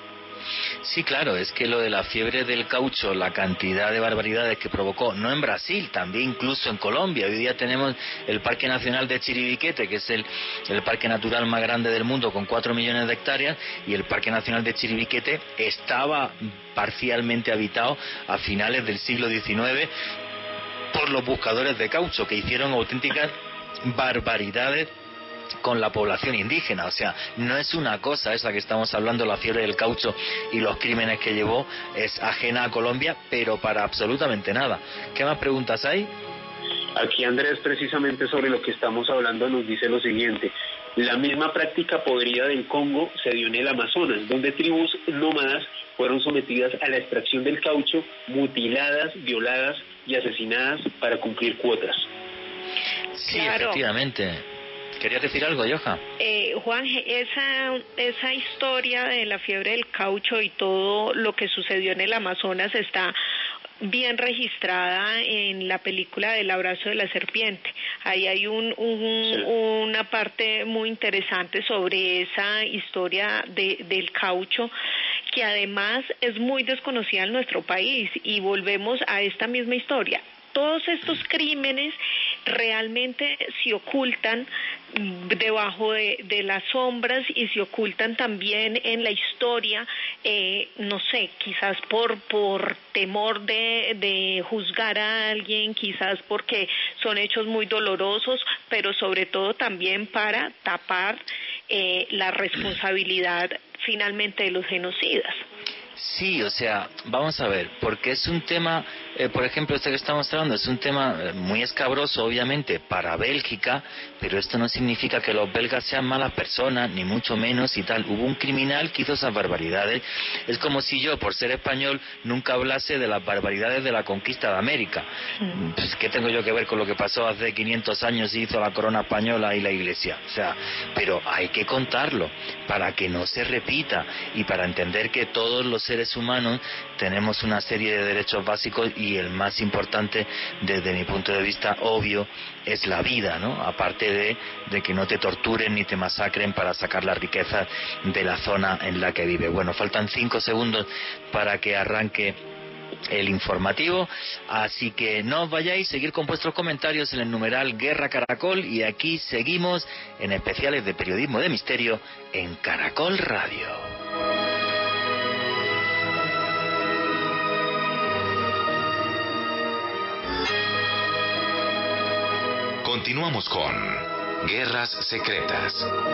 Sí, claro, es que lo de la fiebre del caucho, la cantidad de barbaridades que provocó, no en Brasil, también incluso en Colombia. Hoy día tenemos el Parque Nacional de Chiribiquete, que es el parque natural más grande del mundo, con 4 millones de hectáreas, y el Parque Nacional de Chiribiquete estaba parcialmente habitado a finales del siglo XIX por los buscadores de caucho, que hicieron auténticas barbaridades con la población indígena. O sea, no es una cosa esa que estamos hablando, la fiebre del caucho y los crímenes que llevó, es ajena a Colombia, pero para absolutamente nada. ¿Qué más preguntas hay? Aquí Andrés, precisamente sobre lo que estamos hablando, nos dice lo siguiente: la misma práctica podrida del Congo se dio en el Amazonas, donde tribus nómadas fueron sometidas a la extracción del caucho, mutiladas, violadas y asesinadas para cumplir cuotas. Sí, claro. Efectivamente. ¿Querías decir algo, Joja? Juan, esa historia de la fiebre del caucho y todo lo que sucedió en el Amazonas está bien registrada en la película del abrazo de la serpiente. Ahí hay una parte muy interesante sobre esa historia del caucho, que además es muy desconocida en nuestro país, y volvemos a esta misma historia. Todos estos crímenes realmente se ocultan debajo de las sombras y se ocultan también en la historia, no sé, quizás por temor de juzgar a alguien, quizás porque son hechos muy dolorosos, pero sobre todo también para tapar la responsabilidad finalmente de los genocidas. Sí, o sea, vamos a ver, porque es un tema, por ejemplo, este que estamos hablando, es un tema muy escabroso, obviamente, para Bélgica, pero esto no significa que los belgas sean malas personas, ni mucho menos y tal. Hubo un criminal que hizo esas barbaridades. Es como si yo, por ser español, nunca hablase de las barbaridades de la conquista de América. Pues, ¿qué tengo yo que ver con lo que pasó hace 500 años y hizo la corona española y la iglesia? O sea, pero hay que contarlo para que no se repita y para entender que todos los seres humanos tenemos una serie de derechos básicos, y el más importante, desde mi punto de vista, obvio, es la vida, ¿no? Aparte de que no te torturen ni te masacren para sacar las riquezas de la zona en la que vive. Bueno, faltan 5 segundos para que arranque el informativo, así que no os vayáis, seguir con vuestros comentarios en el numeral Guerra Caracol, y aquí seguimos en especiales de periodismo de misterio en Caracol Radio. Continuamos con Guerras Secretas.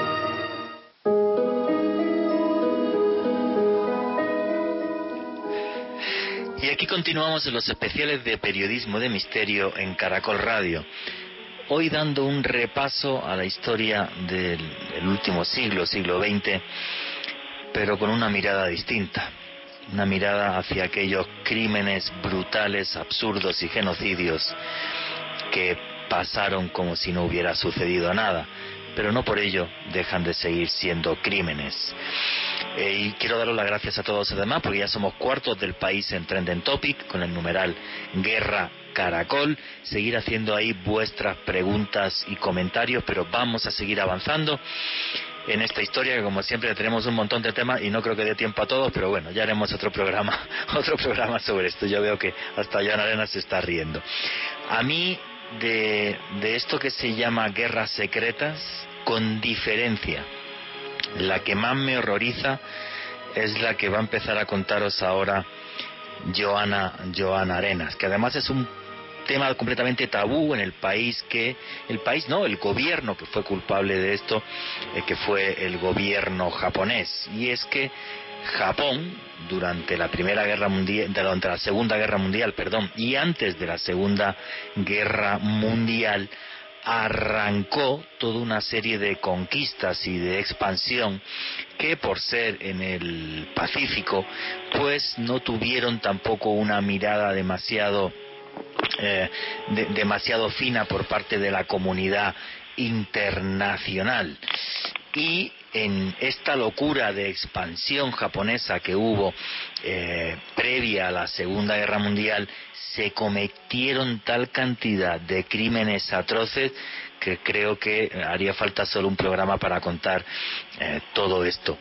Y aquí continuamos en los especiales de periodismo de misterio en Caracol Radio. Hoy dando un repaso a la historia del último siglo XX, pero con una mirada distinta. Una mirada hacia aquellos crímenes brutales, absurdos y genocidios que pasaron como si no hubiera sucedido nada, pero no por ello dejan de seguir siendo crímenes. Y quiero daros las gracias a todos además, porque ya somos cuartos del país en Trending Topic con el numeral Guerra Caracol. Seguir haciendo ahí vuestras preguntas y comentarios, pero vamos a seguir avanzando en esta historia, que como siempre tenemos un montón de temas y no creo que dé tiempo a todos, pero bueno, ya haremos otro programa sobre esto. Yo veo que hasta Joan Arenas se está riendo. A mí de esto que se llama guerras secretas, con diferencia, la que más me horroriza es la que va a empezar a contaros ahora Joana Arenas, que además es un tema completamente tabú en el gobierno que fue culpable de esto, que fue el gobierno japonés. Y es que Japón, durante la Segunda Guerra Mundial, y antes de la Segunda Guerra Mundial, arrancó toda una serie de conquistas y de expansión que, por ser en el Pacífico, pues no tuvieron tampoco una mirada demasiado fina por parte de la comunidad internacional. Y en esta locura de expansión japonesa que hubo previa a la Segunda Guerra Mundial, se cometieron tal cantidad de crímenes atroces que creo que haría falta solo un programa para contar todo esto.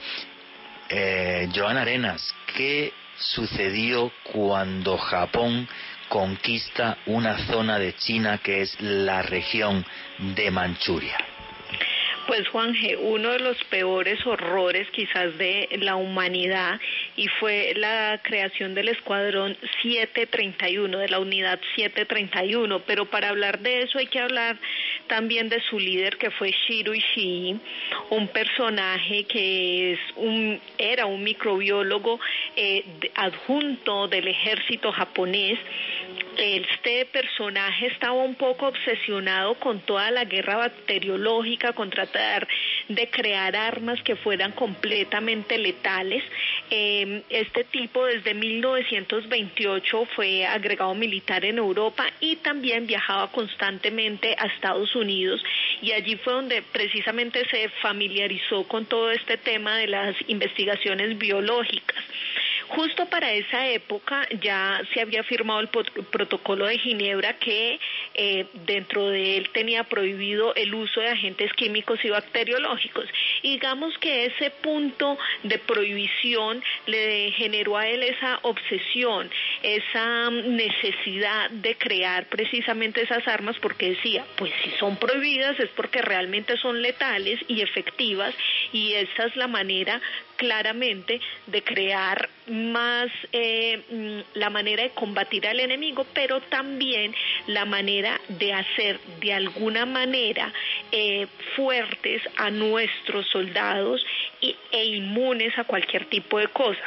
Joana Arenas, ¿qué sucedió cuando Japón conquista una zona de China que es la región de Manchuria? Pues Juanje, uno de los peores horrores quizás de la humanidad, y fue la creación del escuadrón 731, de la unidad 731, pero para hablar de eso hay que hablar también de su líder, que fue Shiro Ishii, un personaje que era un microbiólogo adjunto del ejército japonés. Este personaje estaba un poco obsesionado con toda la guerra bacteriológica, con tratar de crear armas que fueran completamente letales. Este tipo desde 1928 fue agregado militar en Europa y también viajaba constantemente a Estados Unidos, y allí fue donde precisamente se familiarizó con todo este tema de las investigaciones biológicas. Justo para esa época ya se había firmado el protocolo de Ginebra, que dentro de él tenía prohibido el uso de agentes químicos y bacteriológicos. Y digamos que ese punto de prohibición le generó a él esa obsesión, esa necesidad de crear precisamente esas armas, porque decía, pues si son prohibidas es porque realmente son letales y efectivas, y esa es la manera claramente de crear más, la manera de combatir al enemigo, pero también la manera de hacer de alguna manera fuertes a nuestros soldados e inmunes a cualquier tipo de cosas.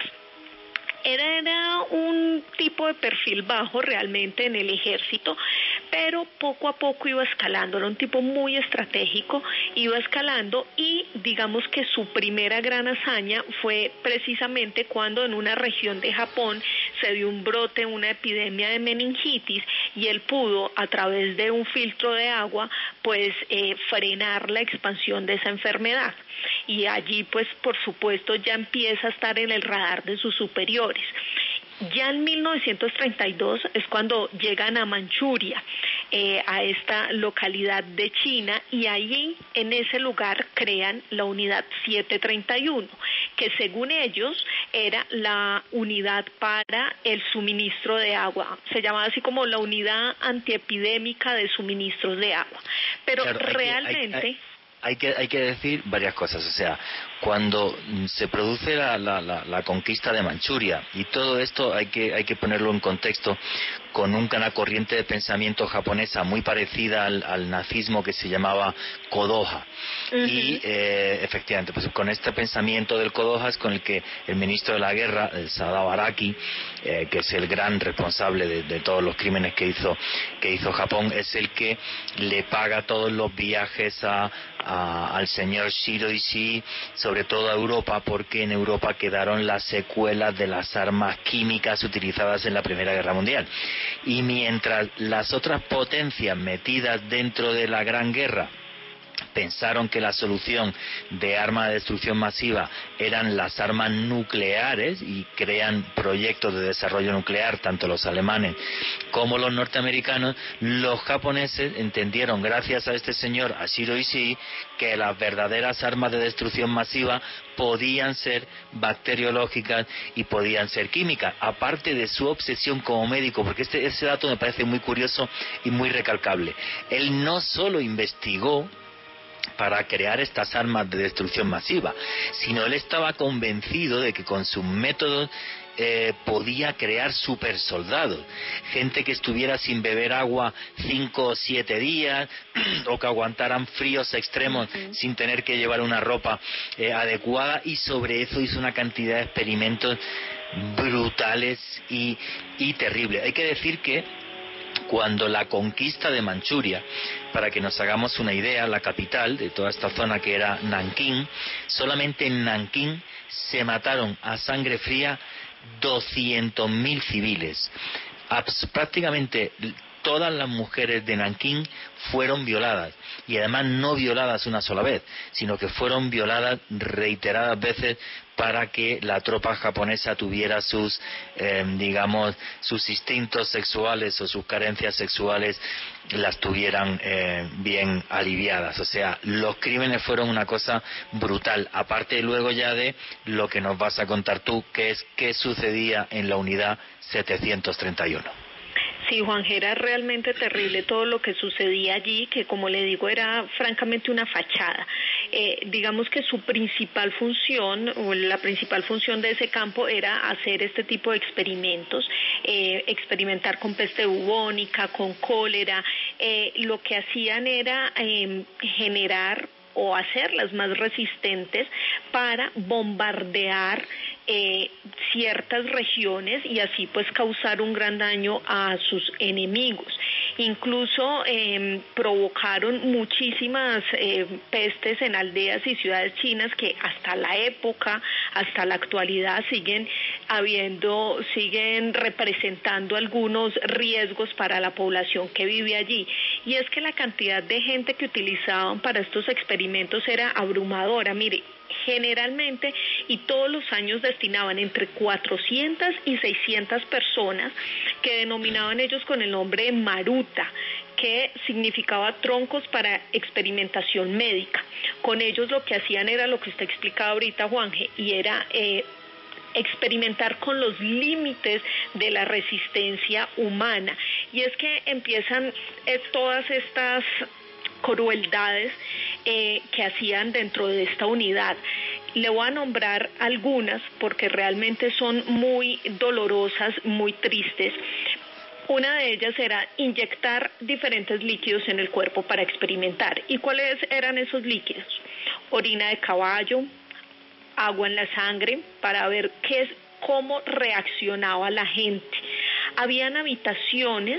Era un tipo de perfil bajo realmente en el ejército, pero poco a poco iba escalando. Era un tipo muy estratégico, iba escalando, y digamos que su primera gran hazaña fue precisamente cuando en una región de Japón se dio un brote, una epidemia de meningitis, y él pudo, a través de un filtro de agua, pues frenar la expansión de esa enfermedad. Y allí, pues, por supuesto, ya empieza a estar en el radar de sus superiores. Ya en 1932 es cuando llegan a Manchuria, a esta localidad de China, y allí, en ese lugar, crean la unidad 731, que según ellos era la unidad para el suministro de agua. Se llamaba así como la unidad antiepidémica de suministros de agua. Pero claro, realmente... Hay que decir varias cosas. O sea, cuando se produce la conquista de Manchuria, y todo esto hay que ponerlo en contexto con una corriente de pensamiento japonesa muy parecida al nazismo, que se llamaba Kodoha. Uh-huh. Y efectivamente, pues con este pensamiento del Kodoha es con el que el ministro de la guerra, el Sadao Araki, que es el gran responsable de todos los crímenes que hizo Japón, es el que le paga todos los viajes al señor Shiro Ishii, sobre todo a Europa, porque en Europa quedaron las secuelas de las armas químicas utilizadas en la Primera Guerra Mundial. Y mientras las otras potencias metidas dentro de la Gran Guerra pensaron que la solución de armas de destrucción masiva eran las armas nucleares y crean proyectos de desarrollo nuclear, tanto los alemanes como los norteamericanos. Los japoneses entendieron, gracias a este señor Ashiro Ishii, que las verdaderas armas de destrucción masiva podían ser bacteriológicas y podían ser químicas, aparte de su obsesión como médico, porque ese dato me parece muy curioso y muy recalcable. Él no solo investigó para crear estas armas de destrucción masiva, sino él estaba convencido de que con sus métodos podía crear supersoldados, gente que estuviera sin beber agua 5 o 7 días o que aguantaran fríos extremos sin tener que llevar una ropa adecuada, y sobre eso hizo una cantidad de experimentos brutales y terribles. Hay que decir que cuando la conquista de Manchuria, para que nos hagamos una idea, la capital de toda esta zona que era Nankín, solamente en Nankín se mataron a sangre fría 200.000 civiles. Prácticamente todas las mujeres de Nankín fueron violadas, y además no violadas una sola vez, sino que fueron violadas reiteradas veces para que la tropa japonesa tuviera sus sus instintos sexuales o sus carencias sexuales las tuvieran bien aliviadas. O sea, los crímenes fueron una cosa brutal, aparte luego ya de lo que nos vas a contar tú, que es qué sucedía en la unidad 731. Sí, Juan, era realmente terrible todo lo que sucedía allí, que como le digo era francamente una fachada. Digamos que su principal función, o la principal función de ese campo era hacer este tipo de experimentos, experimentar con peste bubónica, con cólera. Lo que hacían era generar o hacerlas más resistentes para bombardear ciertas regiones y así pues causar un gran daño a sus enemigos. Incluso provocaron muchísimas pestes en aldeas y ciudades chinas que hasta la época, hasta la actualidad siguen representando algunos riesgos para la población que vive allí. Y es que la cantidad de gente que utilizaban para estos experimentos era abrumadora. Mire, generalmente y todos los años destinaban entre 400 y 600 personas, que denominaban ellos con el nombre de Maruta, que significaba troncos para experimentación médica. Con ellos lo que hacían era lo que usted explicaba ahorita, Juanje, y era experimentar con los límites de la resistencia humana. Y es que empiezan todas estas crueldades que hacían dentro de esta unidad. Le voy a nombrar algunas porque realmente son muy dolorosas, muy tristes. Una de ellas era inyectar diferentes líquidos en el cuerpo para experimentar. ¿Y cuáles eran esos líquidos? Orina de caballo, agua en la sangre, para ver cómo reaccionaba la gente. Habían habitaciones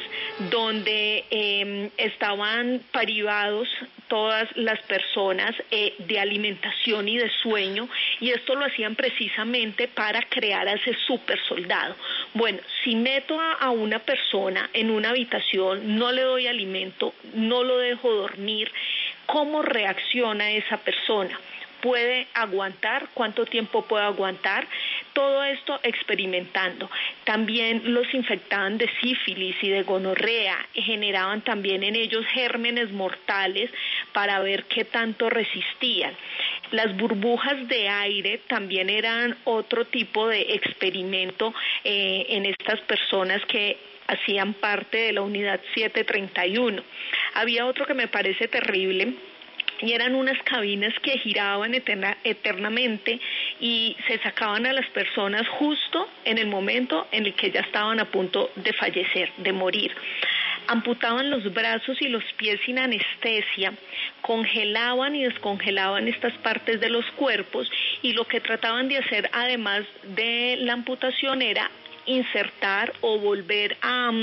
donde estaban privados todas las personas de alimentación y de sueño, y esto lo hacían precisamente para crear a ese super soldado. Bueno, si meto a una persona en una habitación, no le doy alimento, no lo dejo dormir, ¿cómo reacciona esa persona? ¿Puede aguantar? ¿Cuánto tiempo puede aguantar? Todo esto experimentando. También los infectaban de sífilis y de gonorrea, generaban también en ellos gérmenes mortales para ver qué tanto resistían. Las burbujas de aire también eran otro tipo de experimento en estas personas que hacían parte de la unidad 731. Había otro que me parece terrible, y eran unas cabinas que giraban eternamente y se sacaban a las personas justo en el momento en el que ya estaban a punto de fallecer, de morir. Amputaban los brazos y los pies sin anestesia, congelaban y descongelaban estas partes de los cuerpos, y lo que trataban de hacer además de la amputación era insertar o volver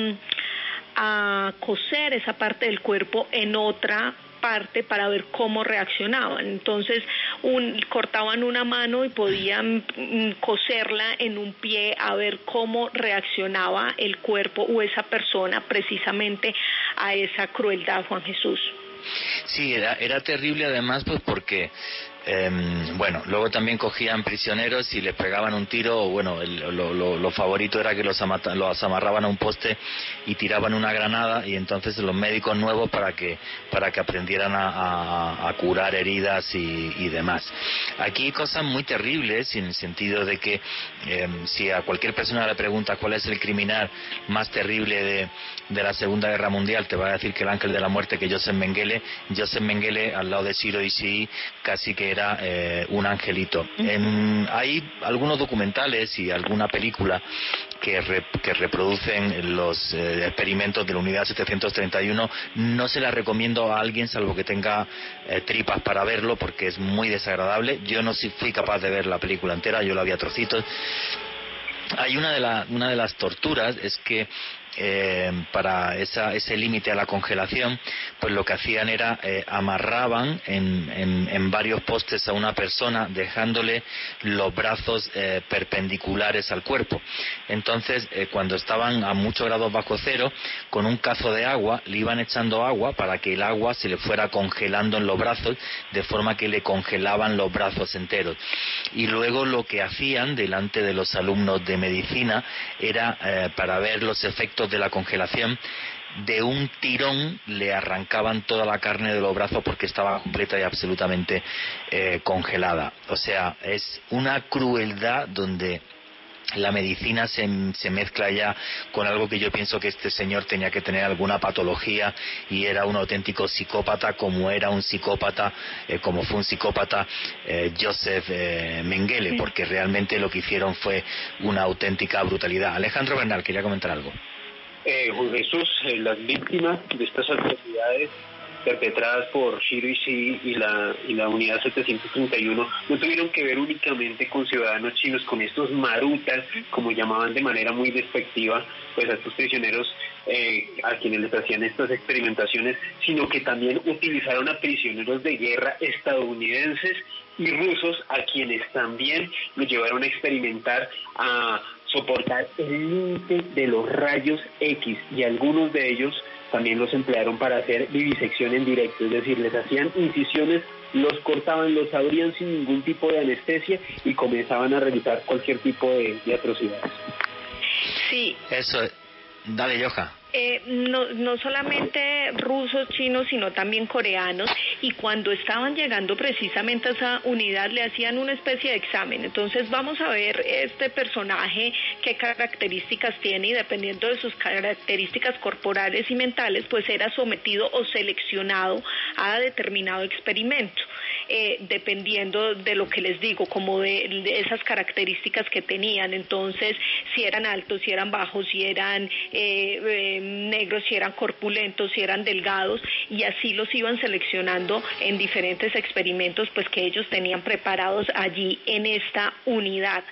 a coser esa parte del cuerpo en otra parte para ver cómo reaccionaban. Entonces cortaban una mano y podían coserla en un pie a ver cómo reaccionaba el cuerpo o esa persona precisamente a esa crueldad, Juan Jesús. Sí, era terrible además, pues porque bueno, luego también cogían prisioneros y les pegaban un tiro, o bueno, lo favorito era que los amarraban a un poste y tiraban una granada, y entonces los médicos nuevos para que aprendieran a curar heridas y demás. Aquí cosas muy terribles, en el sentido de que si a cualquier persona le pregunta cuál es el criminal más terrible de la Segunda Guerra Mundial, te va a decir que el ángel de la muerte, que Joseph Mengele, al lado de Shiro Ishii, casi que era un angelito. Hay algunos documentales y alguna película que reproducen los experimentos de la unidad 731. No se la recomiendo a alguien salvo que tenga tripas para verlo, porque es muy desagradable. Yo no fui capaz de ver la película entera, yo la vi a trocitos. Hay una de las torturas es que para ese límite a la congelación, pues lo que hacían era amarraban en varios postes a una persona, dejándole los brazos perpendiculares al cuerpo. Entonces, cuando estaban a muchos grados bajo cero, con un cazo de agua le iban echando agua para que el agua se le fuera congelando en los brazos, de forma que le congelaban los brazos enteros. Y luego lo que hacían delante de los alumnos de medicina era, para ver los efectos de la congelación, de un tirón le arrancaban toda la carne de los brazos porque estaba completa y absolutamente congelada. O sea, es una crueldad donde la medicina se mezcla ya con algo que yo pienso que este señor tenía que tener alguna patología, y era un auténtico psicópata, como era un psicópata, como fue un psicópata Joseph Mengele, porque realmente lo que hicieron fue una auténtica brutalidad. Alejandro Bernal, quería comentar algo. Juan Jesús, las víctimas de estas atrocidades perpetradas por Shiro Ishii y la unidad 731 no tuvieron que ver únicamente con ciudadanos chinos, con estos marutas, como llamaban de manera muy despectiva pues a estos prisioneros a quienes les hacían estas experimentaciones, sino que también utilizaron a prisioneros de guerra estadounidenses y rusos, a quienes también los llevaron a experimentar, a soportar el límite de los rayos X, y algunos de ellos también los emplearon para hacer vivisección en directo, es decir, les hacían incisiones, los cortaban, los abrían sin ningún tipo de anestesia y comenzaban a realizar cualquier tipo de atrocidades. Sí. Eso, dale, Joja. No solamente rusos, chinos, sino también coreanos, y cuando estaban llegando precisamente a esa unidad le hacían una especie de examen. Entonces vamos a ver este personaje, qué características tiene, y dependiendo de sus características corporales y mentales, pues era sometido o seleccionado a determinado experimento. Dependiendo de lo que les digo, como de esas características que tenían. Entonces, si eran altos, si eran bajos, si eran negros, si eran corpulentos, si eran delgados, y así los iban seleccionando en diferentes experimentos pues que ellos tenían preparados allí en esta unidad.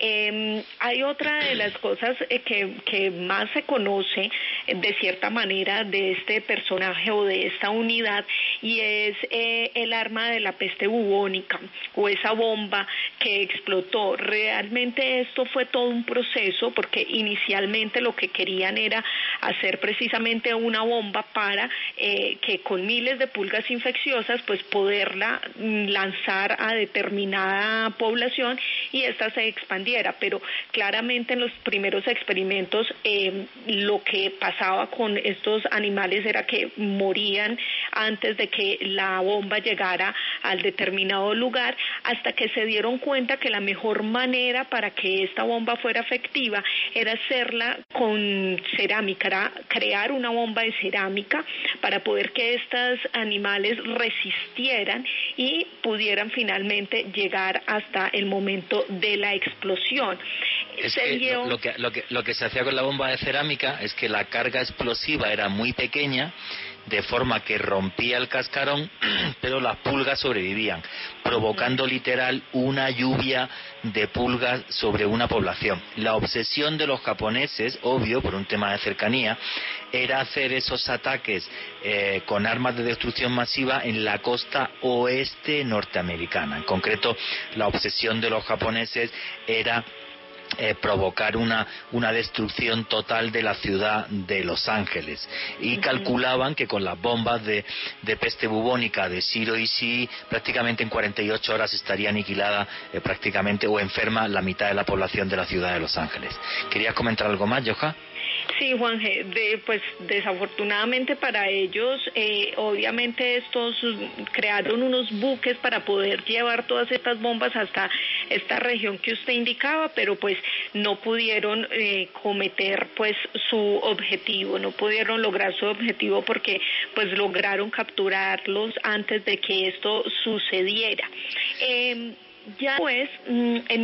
Hay otra de las cosas que más se conoce de cierta manera de este personaje o de esta unidad, y es el arma de la peste bubónica, o esa bomba que explotó. Realmente esto fue todo un proceso, porque inicialmente lo que querían era hacer precisamente una bomba para que con miles de pulgas infecciosas pues poderla lanzar a determinada población y esta se expandiera, pero claramente en los primeros experimentos lo que pasaba con estos animales era que morían antes de que la bomba llegara al determinado lugar, hasta que se dieron cuenta que la mejor manera para que esta bomba fuera efectiva era hacerla con cerámica, era crear una bomba de cerámica para poder que estos animales resistieran y pudieran finalmente llegar hasta el momento de la explosión. Lo que se hacía con la bomba de cerámica es que la carga explosiva era muy pequeña, de forma que rompía el cascarón, pero las pulgas sobrevivían, provocando literal una lluvia de pulgas sobre una población. La obsesión de los japoneses, obvio, por un tema de cercanía, era hacer esos ataques con armas de destrucción masiva en la costa oeste norteamericana. En concreto, la obsesión de los japoneses era provocar una destrucción total de la ciudad de Los Ángeles, y calculaban que con las bombas de peste bubónica de Shiro Ishii prácticamente en 48 horas estaría aniquilada prácticamente o enferma la mitad de la población de la ciudad de Los Ángeles. ¿Querías comentar algo más, Joja? Sí, Juan G., pues desafortunadamente para ellos, obviamente estos crearon unos buques para poder llevar todas estas bombas hasta esta región que usted indicaba, pero pues no pudieron cometer pues su objetivo, no pudieron lograr su objetivo porque pues lograron capturarlos antes de que esto sucediera. Ya pues, en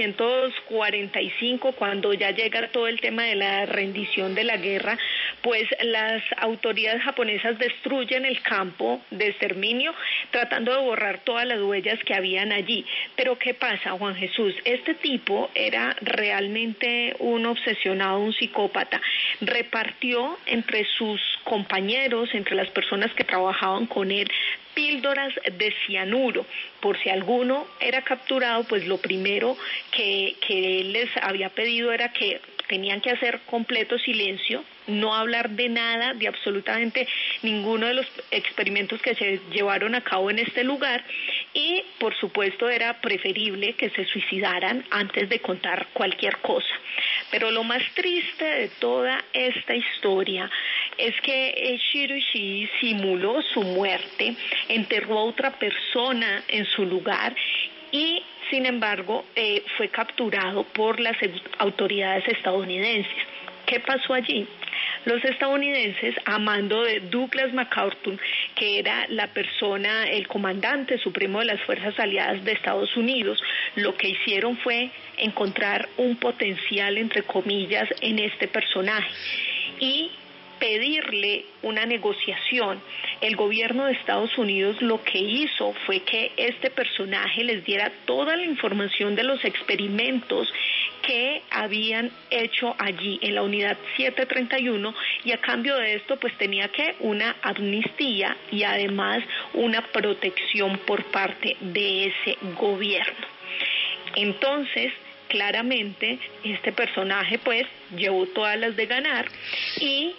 1945, cuando ya llega todo el tema de la rendición de la guerra, pues las autoridades japonesas destruyen el campo de exterminio, tratando de borrar todas las huellas que habían allí. Pero ¿qué pasa, Juan Jesús? Este tipo era realmente un obsesionado, un psicópata. Repartió entre sus compañeros, entre las personas que trabajaban con él, píldoras de cianuro. Por si alguno era capturado, pues lo primero que él les había pedido era que tenían que hacer completo silencio, no hablar de nada, de absolutamente ninguno de los experimentos que se llevaron a cabo en este lugar, y por supuesto era preferible que se suicidaran antes de contar cualquier cosa. Pero lo más triste de toda esta historia es que Shiro Ishii simuló su muerte, enterró a otra persona en su lugar y sin embargo fue capturado por las autoridades estadounidenses. ¿Qué pasó allí? Los estadounidenses, a mando de Douglas MacArthur, que era la persona, el comandante supremo de las Fuerzas Aliadas de Estados Unidos, lo que hicieron fue encontrar un potencial, entre comillas, en este personaje y pedirle una negociación. El gobierno de Estados Unidos lo que hizo fue que este personaje les diera toda la información de los experimentos que habían hecho allí en la unidad 731, y a cambio de esto pues tenía que una amnistía y además una protección por parte de ese gobierno. Entonces, claramente este personaje pues llevó todas las de ganar y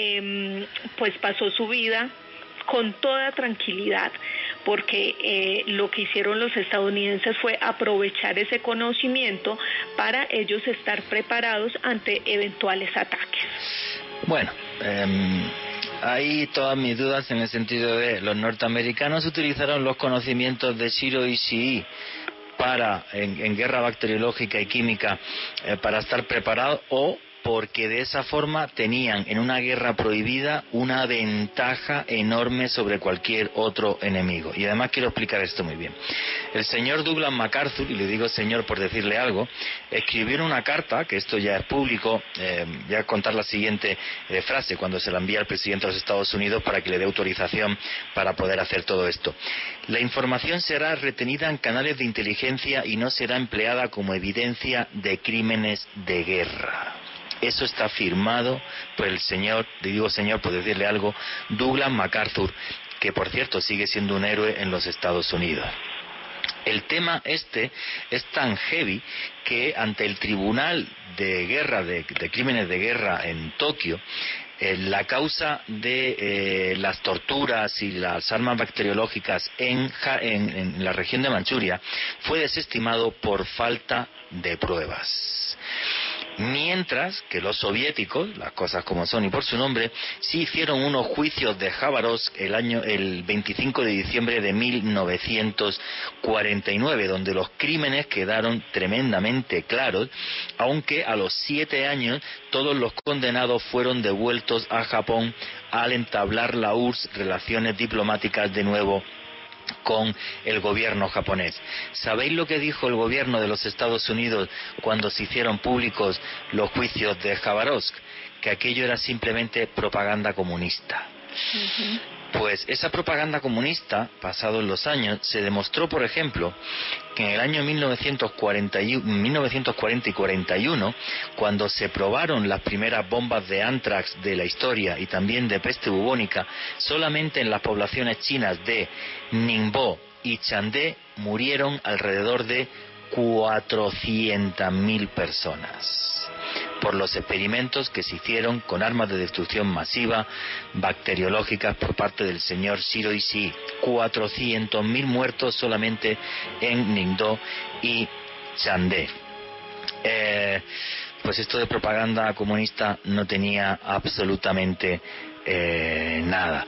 pues pasó su vida con toda tranquilidad, porque lo que hicieron los estadounidenses fue aprovechar ese conocimiento para ellos estar preparados ante eventuales ataques. Bueno, hay todas mis dudas en el sentido de los norteamericanos utilizaron los conocimientos de Shiro Ishii en guerra bacteriológica y química para estar preparados, o porque de esa forma tenían en una guerra prohibida una ventaja enorme sobre cualquier otro enemigo. Y además quiero explicar esto muy bien. El señor Douglas MacArthur, y le digo señor por decirle algo, escribió una carta, que esto ya es público, ya contar la siguiente frase, cuando se la envía al presidente de los Estados Unidos para que le dé autorización para poder hacer todo esto. La información será retenida en canales de inteligencia y no será empleada como evidencia de crímenes de guerra. Eso está firmado por el señor, digo señor por decirle algo, Douglas MacArthur, que por cierto sigue siendo un héroe en los Estados Unidos. El tema este es tan heavy que ante el Tribunal de Guerra, de Crímenes de Guerra en Tokio, la causa de las torturas y las armas bacteriológicas en la región de Manchuria fue desestimado por falta de pruebas. Mientras que los soviéticos, las cosas como son y por su nombre, sí hicieron unos juicios de Jabárovsk el 25 de diciembre de 1949, donde los crímenes quedaron tremendamente claros, aunque a los 7 años todos los condenados fueron devueltos a Japón al entablar la URSS relaciones diplomáticas de nuevo con el gobierno japonés. ¿Sabéis lo que dijo el gobierno de los Estados Unidos cuando se hicieron públicos los juicios de Jabárovsk? Que aquello era simplemente propaganda comunista. Pues esa propaganda comunista, pasados los años, se demostró, por ejemplo, que en el año 1940 y 41, cuando se probaron las primeras bombas de anthrax de la historia y también de peste bubónica, solamente en las poblaciones chinas de Ningbo y Chandé murieron alrededor de 400.000 personas por los experimentos que se hicieron con armas de destrucción masiva bacteriológicas por parte del señor Shiro Ishii. 400.000 muertos solamente en Ningdo y Chandé. Pues esto de propaganda comunista no tenía absolutamente nada.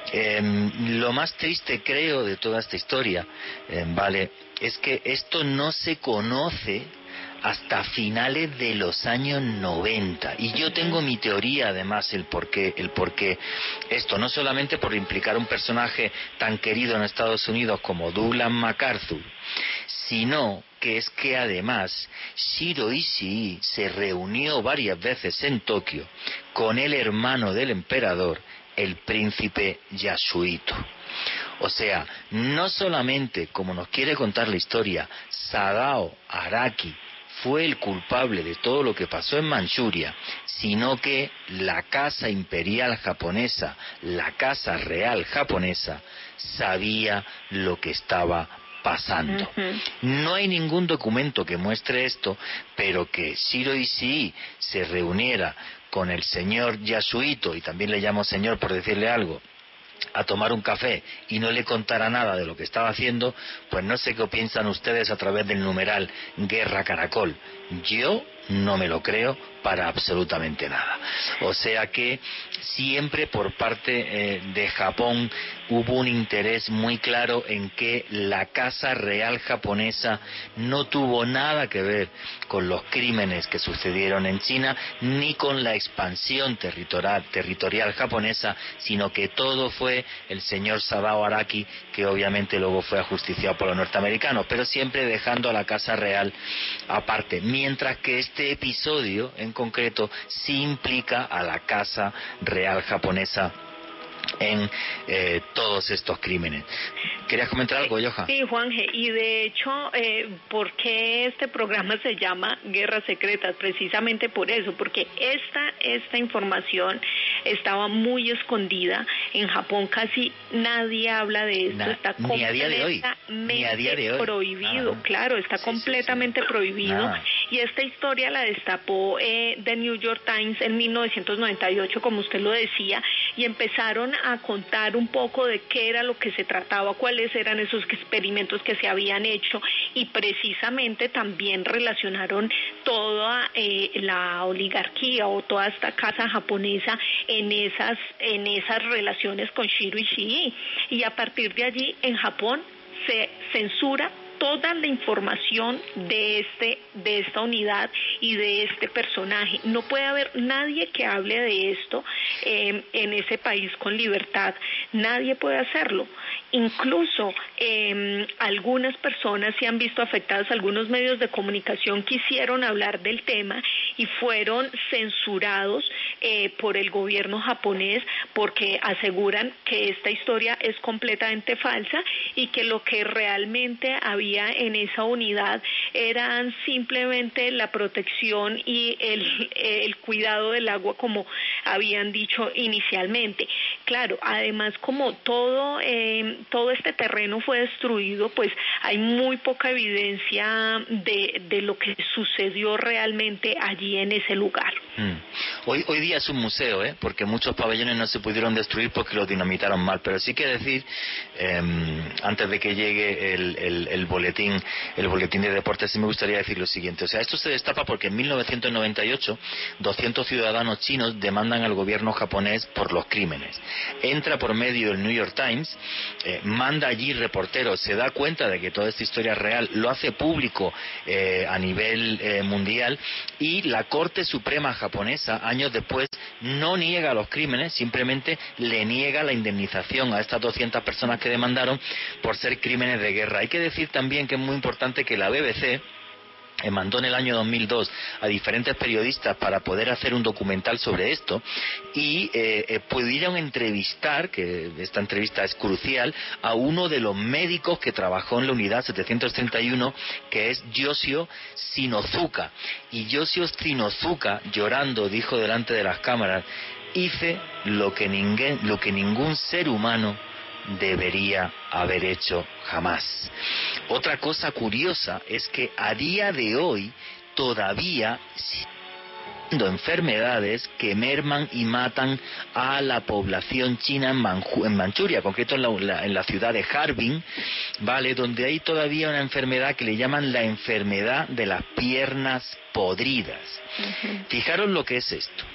Lo más triste, creo, de toda esta historia, vale, es que esto no se conoce hasta finales de los años 90, y yo tengo mi teoría, además, el porqué esto, no solamente por implicar un personaje tan querido en Estados Unidos como Douglas MacArthur, sino que es que además Shiro Ishii se reunió varias veces en Tokio con el hermano del emperador, el príncipe Yasuhito. O sea, no solamente, como nos quiere contar la historia, Sadao Araki fue el culpable de todo lo que pasó en Manchuria, sino que la casa imperial japonesa, la casa real japonesa, sabía lo que estaba pasando. No hay ningún documento que muestre esto, pero que Shiro Ishii se reuniera con el señor Yasuhito, y también le llamo señor por decirle algo, a tomar un café y no le contara nada de lo que estaba haciendo, pues no sé qué piensan ustedes a través del numeral Guerra Caracol. Yo no me lo creo para absolutamente nada. O sea que siempre por parte de Japón hubo un interés muy claro en que la Casa Real japonesa no tuvo nada que ver con los crímenes que sucedieron en China, ni con la expansión territorial japonesa, sino que todo fue el señor Sadao Araki, que obviamente luego fue ajusticiado por los norteamericanos, pero siempre dejando a la Casa Real aparte, mientras que este episodio en concreto sí implica a la Casa Real japonesa en todos estos crímenes. ¿Querías comentar algo, Johan? Sí, Juanje, y de hecho, ¿por qué este programa se llama Guerras Secretas? Precisamente por eso, porque esta información estaba muy escondida. En Japón casi nadie habla de esto, está ni a día de hoy. Prohibido, claro, está completamente prohibido. Y esta historia la destapó The New York Times en 1998, como usted lo decía, y empezaron a contar un poco de qué era lo que se trataba, cuáles eran esos experimentos que se habían hecho, y precisamente también relacionaron toda la oligarquía o toda esta casa japonesa en esas relaciones con Shiro Ishii, y a partir de allí en Japón se censura toda la información de esta unidad y de este personaje. No puede haber nadie que hable de esto en ese país con libertad. Nadie puede hacerlo. Incluso algunas personas se han visto afectadas, algunos medios de comunicación quisieron hablar del tema y fueron censurados por el gobierno japonés, porque aseguran que esta historia es completamente falsa y que lo que realmente había en esa unidad eran simplemente la protección y el cuidado del agua, como habían dicho inicialmente. Claro, además, como todo este terreno fue destruido, pues hay muy poca evidencia de lo que sucedió realmente allí en ese lugar. Hoy día es un museo, porque muchos pabellones no se pudieron destruir porque los dinamitaron mal, pero sí que decir, antes de que llegue el boletín de deportes, sí me gustaría decir lo siguiente. O sea, esto se destapa porque en 1998 200 ciudadanos chinos demandan al gobierno japonés por los crímenes. Entra por medio del New York Times, manda allí reporteros, se da cuenta de que toda esta historia es real, lo hace público a nivel mundial, y la Corte Suprema japonesa, años después, no niega los crímenes, simplemente le niega la indemnización a estas 200 personas que demandaron por ser crímenes de guerra. Hay que decir también que es muy importante que la BBC mandó en el año 2002 a diferentes periodistas para poder hacer un documental sobre esto, y pudieron entrevistar, que esta entrevista es crucial, a uno de los médicos que trabajó en la unidad 731, que es Yoshio Shinozuka. Y Yoshio Shinozuka, llorando, dijo delante de las cámaras: hice lo que ningún ser humano debería haber hecho jamás. Otra cosa curiosa es que a día de hoy todavía enfermedades que merman y matan a la población china en Manchuria, en concreto en la ciudad de Harbin, ¿vale? Donde hay todavía una enfermedad que le llaman la enfermedad de las piernas podridas. Fijaros lo que es esto.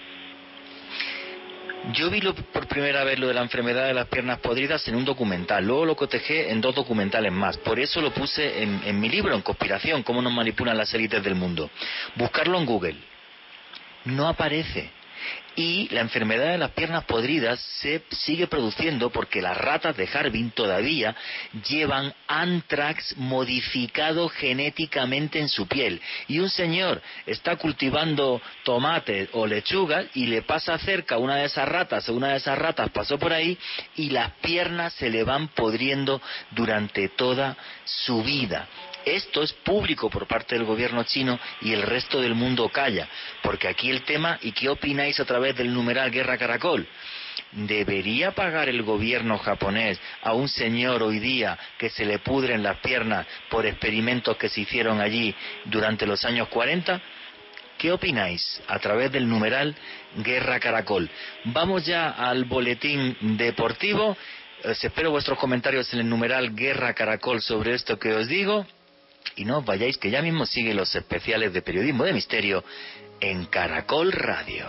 Yo vi por primera vez lo de la enfermedad de las piernas podridas en un documental, luego lo cotejé en 2 documentales más, por eso lo puse en mi libro, en Conspiración, cómo nos manipulan las élites del mundo. Buscarlo en Google. No aparece. Y la enfermedad de las piernas podridas se sigue produciendo porque las ratas de Harbin todavía llevan anthrax modificado genéticamente en su piel. Y un señor está cultivando tomates o lechugas y le pasa cerca una de esas ratas, o una de esas ratas pasó por ahí y las piernas se le van podriendo durante toda su vida. Esto es público por parte del gobierno chino y el resto del mundo calla, porque aquí el tema, ¿y qué opináis a través del numeral Guerra Caracol? ¿Debería pagar el gobierno japonés a un señor hoy día que se le pudren las piernas por experimentos que se hicieron allí durante los años 40? ¿Qué opináis a través del numeral Guerra Caracol? Vamos ya al boletín deportivo. Espero vuestros comentarios en el numeral Guerra Caracol sobre esto que os digo. Y no os vayáis, que ya mismo siguen los especiales de Periodismo de Misterio en Caracol Radio.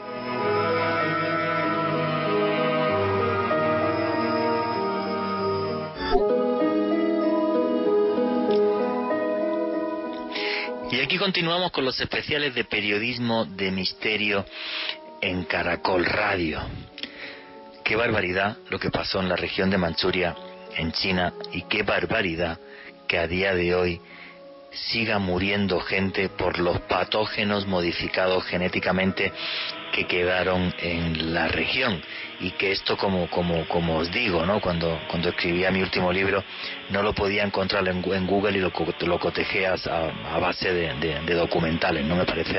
Y aquí continuamos con los especiales de Periodismo de Misterio en Caracol Radio. Qué barbaridad lo que pasó en la región de Manchuria, en China, y qué barbaridad que a día de hoy siga muriendo gente por los patógenos modificados genéticamente que quedaron en la región, y que esto como os digo, ¿no? Cuando escribía mi último libro no lo podía encontrar en Google y lo cotejé a base de documentales, ¿no? Me parece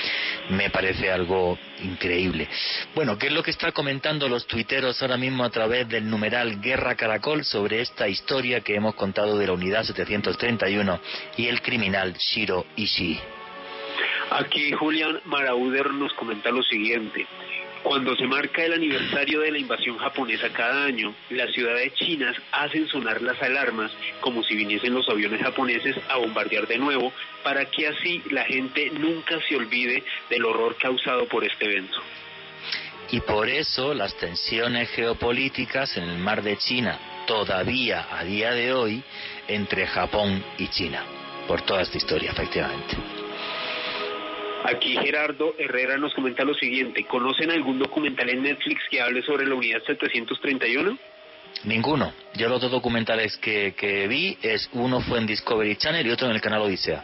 algo increíble. Bueno, ¿qué es lo que están comentando los tuiteros ahora mismo a través del numeral Guerra Caracol sobre esta historia que hemos contado de la unidad 731 y el criminal Shiro Ishii? Aquí Julián Marauder nos comenta lo siguiente. Cuando se marca el aniversario de la invasión japonesa cada año, las ciudades chinas hacen sonar las alarmas como si viniesen los aviones japoneses a bombardear de nuevo, para que así la gente nunca se olvide del horror causado por este evento. Y por eso las tensiones geopolíticas en el mar de China todavía a día de hoy entre Japón y China, por toda esta historia, efectivamente. Aquí Gerardo Herrera nos comenta lo siguiente. ¿Conocen algún documental en Netflix que hable sobre la unidad 731? Ninguno. Yo los 2 documentales que vi, uno fue en Discovery Channel y otro en el canal Odisea.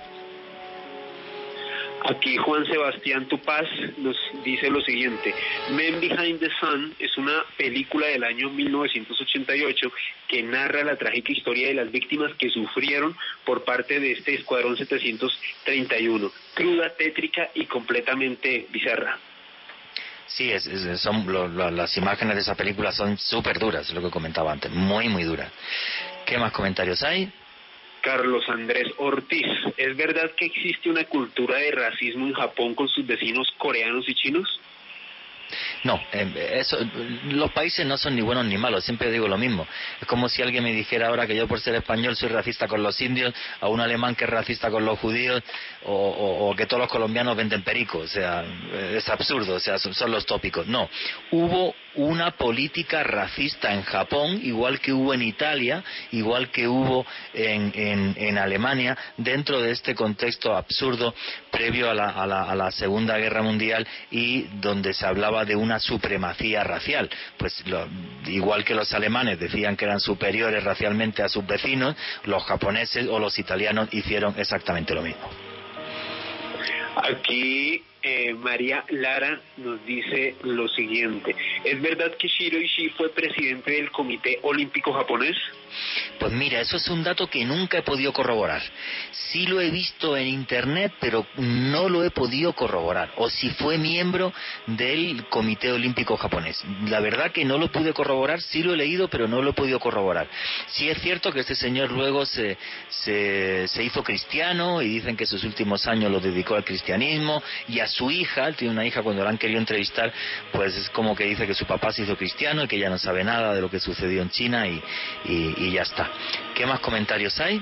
Aquí Juan Sebastián Tupaz nos dice lo siguiente. Men Behind the Sun es una película del año 1988 que narra la trágica historia de las víctimas que sufrieron por parte de este Escuadrón 731. Cruda, tétrica y completamente bizarra. Sí, las imágenes de esa película son súper duras, es lo que comentaba antes, muy, muy duras. ¿Qué más comentarios hay? Carlos Andrés Ortiz, ¿es verdad que existe una cultura de racismo en Japón con sus vecinos coreanos y chinos? No, los países no son ni buenos ni malos, siempre digo lo mismo. Es como si alguien me dijera ahora que yo por ser español soy racista con los indios, a un alemán que es racista con los judíos, o que todos los colombianos venden perico. O sea, es absurdo, o sea, son los tópicos. No, hubo una política racista en Japón, igual que hubo en Italia, igual que hubo en Alemania, dentro de este contexto absurdo previo a la Segunda Guerra Mundial, y donde se hablaba de una supremacía racial. Pues igual que los alemanes decían que eran superiores racialmente a sus vecinos, los japoneses o los italianos hicieron exactamente lo mismo. Aquí María Lara nos dice lo siguiente: ¿es verdad que Shiro Ishii fue presidente del Comité Olímpico Japonés? Pues mira, eso es un dato que nunca he podido corroborar. Sí lo he visto en internet, pero no lo he podido corroborar. O si fue miembro del Comité Olímpico Japonés. La verdad que no lo pude corroborar, sí lo he leído, pero no lo he podido corroborar. Sí es cierto que este señor luego se hizo cristiano y dicen que sus últimos años los dedicó al cristianismo, y a su hija, él tiene una hija, cuando la han querido entrevistar, pues es como que dice que su papá se hizo cristiano y que ella no sabe nada de lo que sucedió en China y ya está. ¿Qué más comentarios hay?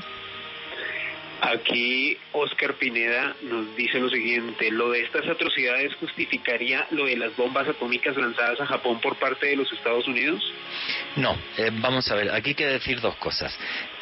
Aquí Oscar Pineda nos dice lo siguiente: lo de estas atrocidades justificaría lo de las bombas atómicas lanzadas a Japón por parte de los Estados Unidos. No, vamos a ver, aquí hay que decir dos cosas.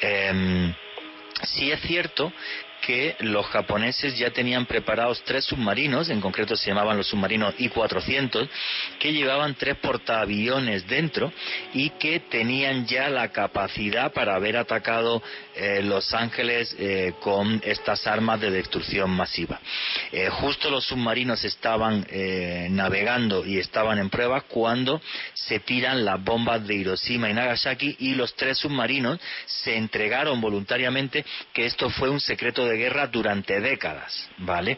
Sí es cierto que los japoneses ya tenían preparados 3 submarinos, en concreto se llamaban los submarinos I-400, que llevaban 3 portaaviones dentro y que tenían ya la capacidad para haber atacado Los Ángeles con estas armas de destrucción masiva. Justo los submarinos estaban navegando y estaban en pruebas cuando se tiran las bombas de Hiroshima y Nagasaki, y los 3 submarinos se entregaron voluntariamente, que esto fue un secreto de guerra durante décadas, ¿vale?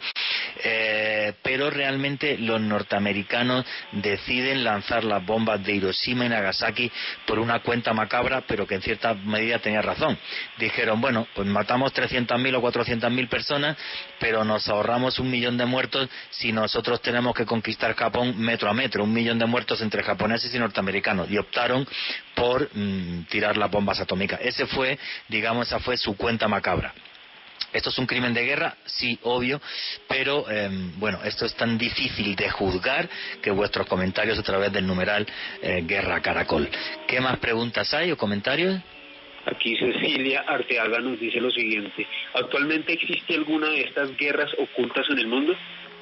Pero realmente los norteamericanos deciden lanzar las bombas de Hiroshima y Nagasaki por una cuenta macabra, pero que en cierta medida tenía razón. Dijeron, bueno, pues matamos 300.000 o 400.000 personas, pero nos ahorramos 1 millón de muertos si nosotros tenemos que conquistar Japón metro a metro, 1 millón de muertos entre japoneses y norteamericanos, y optaron por tirar las bombas atómicas. Esa fue su cuenta macabra. ¿Esto es un crimen de guerra? Sí, obvio, pero bueno, esto es tan difícil de juzgar que vuestros comentarios a través del numeral Guerra Caracol. ¿Qué más preguntas hay o comentarios? Aquí Cecilia Arteaga nos dice lo siguiente: ¿actualmente existe alguna de estas guerras ocultas en el mundo?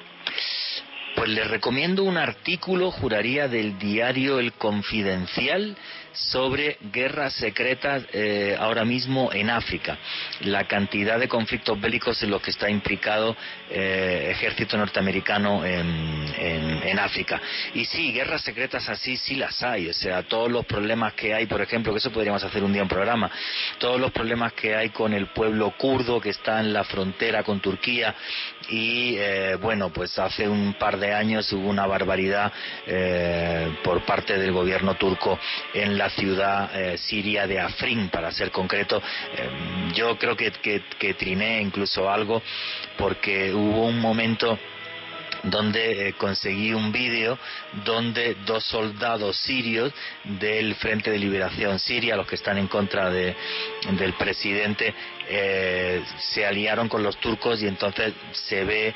Pues les recomiendo un artículo, juraría, del diario El Confidencial, sobre guerras secretas ahora mismo en África. La cantidad de conflictos bélicos en los que está implicado ejército norteamericano en África. Y sí, guerras secretas así sí las hay. O sea, todos los problemas que hay, por ejemplo, que eso podríamos hacer un día un programa, todos los problemas que hay con el pueblo kurdo que está en la frontera con Turquía, y bueno, pues hace un par de años hubo una barbaridad por parte del gobierno turco en la ciudad siria de Afrin, para ser concreto. Yo creo que triné incluso algo, porque hubo un momento donde conseguí un vídeo donde 2 soldados sirios del Frente de Liberación Siria, los que están en contra del presidente, se aliaron con los turcos, y entonces se ve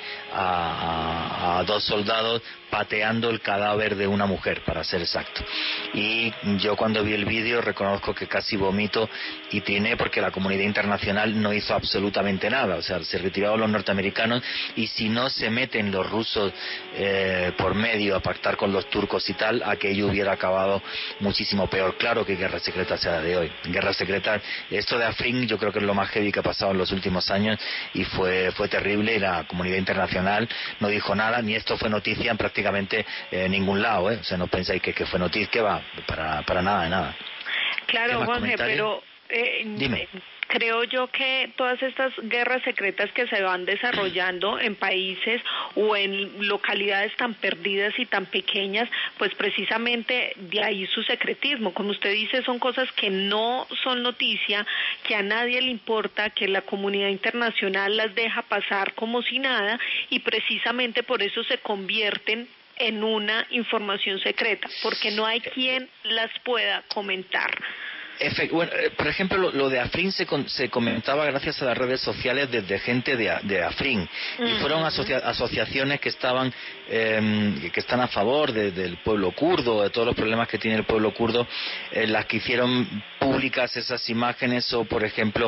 a 2 soldados pateando el cadáver de una mujer, para ser exacto. Y yo cuando vi el vídeo reconozco que casi vomito y triné, porque la comunidad internacional no hizo absolutamente nada. O sea, se retiraron los norteamericanos, y si no se meten los rusos por medio a pactar con los turcos y tal, aquello hubiera acabado muchísimo peor. Claro que guerra secreta sea de hoy. Guerra secreta, esto de Afrin yo creo que es lo más heavy que ha pasado en los últimos años, y fue terrible, y la comunidad internacional no dijo nada, ni esto fue noticia en prácticamente ningún lado, O sea, no pensáis que fue noticia, que va, para nada de nada. Claro, Juanje, pero dime. Creo yo que todas estas guerras secretas que se van desarrollando en países o en localidades tan perdidas y tan pequeñas, pues precisamente de ahí su secretismo. Como usted dice, son cosas que no son noticia, que a nadie le importa, que la comunidad internacional las deja pasar como si nada, y precisamente por eso se convierten en una información secreta, porque no hay quien las pueda comentar. Bueno, por ejemplo, lo de Afrin se comentaba gracias a las redes sociales desde gente de Afrin, y fueron asociaciones que estaban que están a favor del pueblo kurdo, de todos los problemas que tiene el pueblo kurdo, las que hicieron públicas esas imágenes, o por ejemplo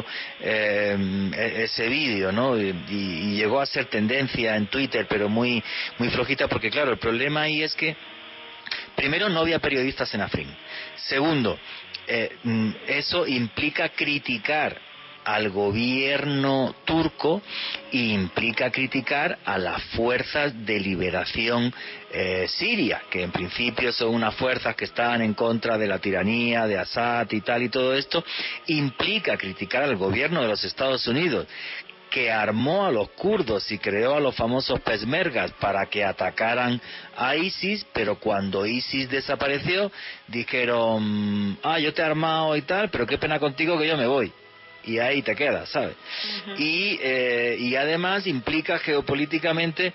ese vídeo, ¿no? Y llegó a ser tendencia en Twitter, pero muy flojita, porque claro, el problema ahí es que primero no había periodistas en Afrin. Segundo, eso implica criticar al gobierno turco e implica criticar a las fuerzas de liberación siria, que en principio son unas fuerzas que están en contra de la tiranía de Assad y tal, y todo esto implica criticar al gobierno de los Estados Unidos, que armó a los kurdos y creó a los famosos peshmergas para que atacaran a ISIS, pero cuando ISIS desapareció dijeron, yo te he armado y tal, pero qué pena contigo que yo me voy. Y ahí te quedas, ¿sabes? Uh-huh. Y además implica geopolíticamente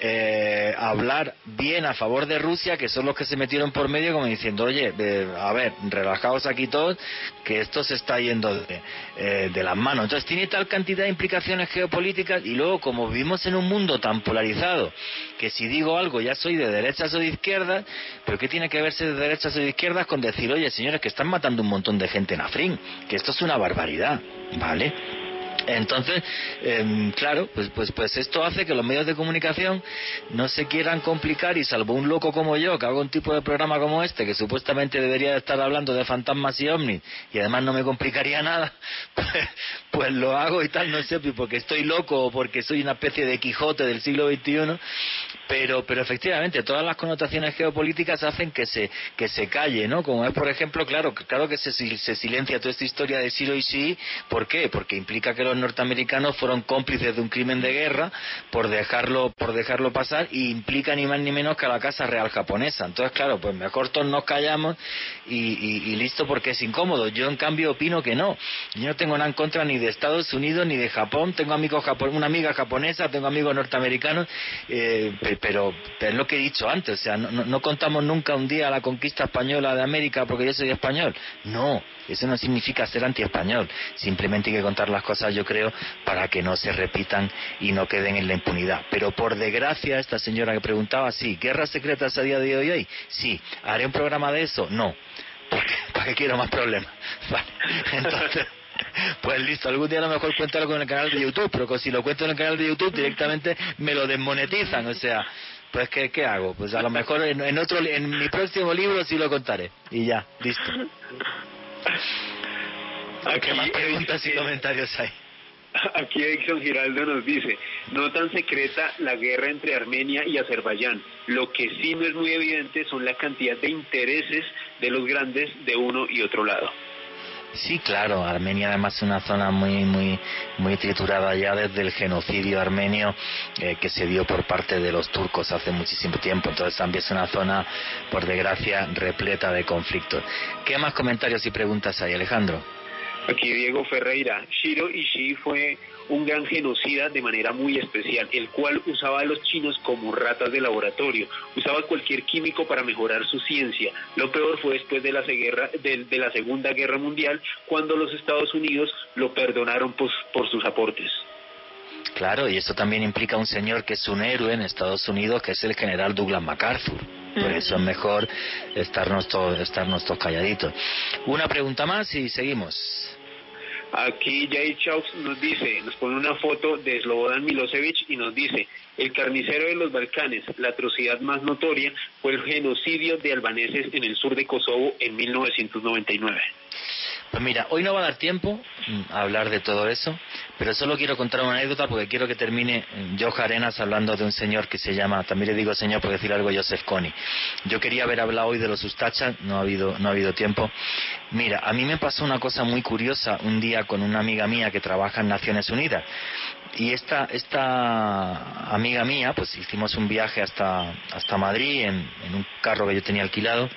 hablar bien a favor de Rusia, que son los que se metieron por medio como diciendo, oye, a ver, relajaos aquí todos, que esto se está yendo de las manos. Entonces tiene tal cantidad de implicaciones geopolíticas, y luego como vivimos en un mundo tan polarizado, que si digo algo ya soy de derechas o de izquierdas, pero ¿qué tiene que verse de derechas o de izquierdas con decir, oye, señores, que están matando un montón de gente en Afrín, que esto es una barbaridad? ¿Vale? Entonces, claro, pues esto hace que los medios de comunicación no se quieran complicar, y salvo un loco como yo, que hago un tipo de programa como este, que supuestamente debería estar hablando de fantasmas y ovnis, y además no me complicaría nada, pues lo hago y tal, no sé, porque estoy loco o porque soy una especie de Quijote del siglo XXI, pero efectivamente todas las connotaciones geopolíticas hacen que se calle, ¿no? Como es, por ejemplo, claro que se silencia toda esta historia de Siro y Xi. ¿Por qué? Porque implica que los norteamericanos fueron cómplices de un crimen de guerra por dejarlo pasar, y implica ni más ni menos que a la Casa Real japonesa. Entonces, claro, pues mejor todos nos callamos y listo, porque es incómodo. Yo en cambio opino que no. Yo no tengo nada en contra ni de Estados Unidos ni de Japón. Tengo amigos una amiga japonesa, tengo amigos norteamericanos, pero es lo que he dicho antes, o sea, no contamos nunca un día la conquista española de América porque yo soy español. No, eso no significa ser anti-español. Simplemente hay que contar las cosas, yo creo, para que no se repitan y no queden en la impunidad. Pero por desgracia, esta señora que preguntaba, sí, ¿guerras secretas a día de hoy? Sí. ¿Haré un programa de eso? No. ¿Para qué quiero más problemas? Vale. Entonces, pues listo, algún día a lo mejor cuento algo en el canal de YouTube, pero si lo cuento en el canal de YouTube directamente me lo desmonetizan, o sea, pues ¿qué hago? Pues a lo mejor en mi próximo libro sí lo contaré, y ya, listo. ¿Qué más preguntas y comentarios hay? Aquí Edson Giraldo nos dice, no tan secreta la guerra entre Armenia y Azerbaiyán. Lo que sí no es muy evidente son la cantidad de intereses de los grandes de uno y otro lado. Sí, claro, Armenia además es una zona muy triturada ya desde el genocidio armenio que se dio por parte de los turcos hace muchísimo tiempo. Entonces también es una zona, por desgracia, repleta de conflictos. ¿Qué más comentarios y preguntas hay, Alejandro? Aquí Diego Ferreira, Shiro Ishii fue un gran genocida de manera muy especial, el cual usaba a los chinos como ratas de laboratorio, usaba cualquier químico para mejorar su ciencia. Lo peor fue después de la Segunda Guerra Mundial, cuando los Estados Unidos lo perdonaron por sus aportes. Claro, y eso también implica un señor que es un héroe en Estados Unidos, que es el general Douglas MacArthur. Por eso es mejor estarnos todos calladitos. Una pregunta más y seguimos. Aquí Jay Chaux nos pone una foto de Slobodan Milosevic y nos dice, el carnicero de los Balcanes, la atrocidad más notoria fue el genocidio de albaneses en el sur de Kosovo en 1999. Pues mira, hoy no va a dar tiempo a hablar de todo eso, pero solo quiero contar una anécdota porque quiero que termine Joe Arenas hablando de un señor que se llama, también le digo señor por decir algo, Joseph Kony. Yo quería haber hablado hoy de los Ustachas, no ha habido tiempo. Mira, a mí me pasó una cosa muy curiosa un día con una amiga mía que trabaja en Naciones Unidas. Y esta amiga mía, pues hicimos un viaje hasta Madrid en un carro que yo tenía alquilado.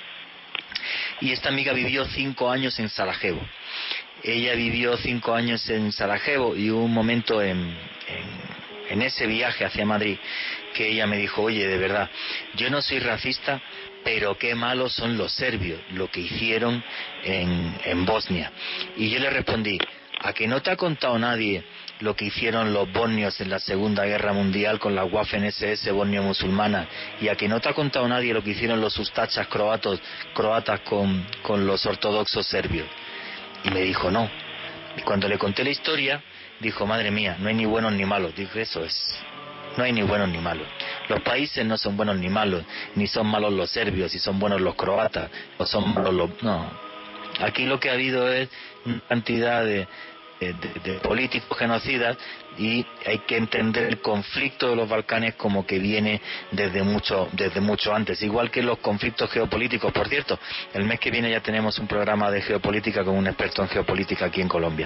Y esta amiga vivió 5 años en Sarajevo. Ella vivió 5 años en Sarajevo y hubo un momento en ese viaje hacia Madrid que ella me dijo, oye, de verdad, yo no soy racista, pero qué malos son los serbios, lo que hicieron en Bosnia. Y yo le respondí, ¿a que no te ha contado nadie lo que hicieron los bosnios en la Segunda Guerra Mundial con la Waffen-SS bosnio musulmana? ¿Y a que no te ha contado nadie lo que hicieron los ustachas croatas con los ortodoxos serbios? Y me dijo no. Y cuando le conté la historia, dijo, madre mía, no hay ni buenos ni malos. Dije, eso es, no hay ni buenos ni malos. Los países no son buenos ni malos, ni son malos los serbios, y son buenos los croatas, o son malos los... No. Aquí lo que ha habido es una cantidad de de políticos genocidas, y hay que entender el conflicto de los Balcanes como que viene desde mucho antes, igual que los conflictos geopolíticos. Por cierto, el mes que viene ya tenemos un programa de geopolítica con un experto en geopolítica aquí en Colombia.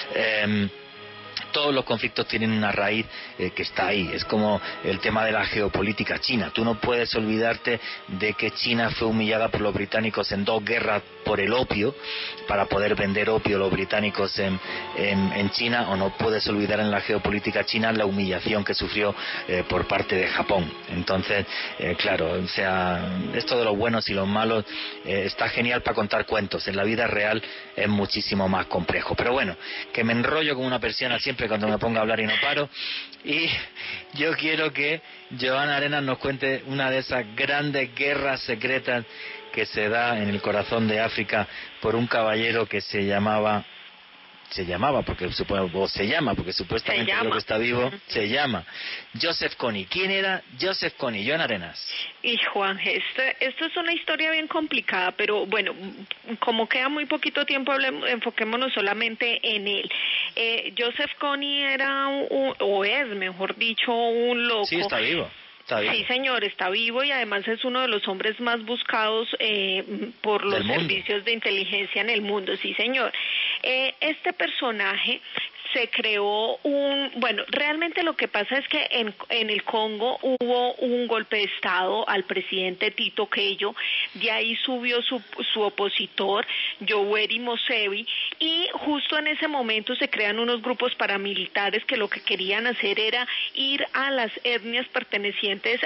Todos los conflictos tienen una raíz que está ahí. Es como el tema de la geopolítica china. Tú no puedes olvidarte de que China fue humillada por los británicos en 2 guerras por el opio, para poder vender opio los británicos en China, o no puedes olvidar en la geopolítica china la humillación que sufrió por parte de Japón. Entonces, claro, o sea, esto de los buenos y los malos está genial para contar cuentos. En la vida real es muchísimo más complejo. Pero bueno, que me enrollo como una persiana siempre cuando me pongo a hablar y no paro, y yo quiero que Joana Arenas nos cuente una de esas grandes guerras secretas que se da en el corazón de África por un caballero que se llama porque supuestamente creo que está vivo, se llama Joseph Kony. ¿Quién era Joseph Kony? Joana Arenas. Y Juan, esto es una historia bien complicada, pero bueno, como queda muy poquito tiempo, enfoquémonos solamente en él. Joseph Kony era mejor dicho, un loco. Sí, está vivo. Sí, señor, está vivo, y además es uno de los hombres más buscados por los servicios de inteligencia en el mundo. Sí, señor. Este personaje se creó realmente lo que pasa es que en el Congo hubo un golpe de Estado al presidente Tito Okello, de ahí subió su opositor, Yoweri Museveni, y justo en ese momento se crean unos grupos paramilitares que lo que querían hacer era ir a las etnias pertenecientes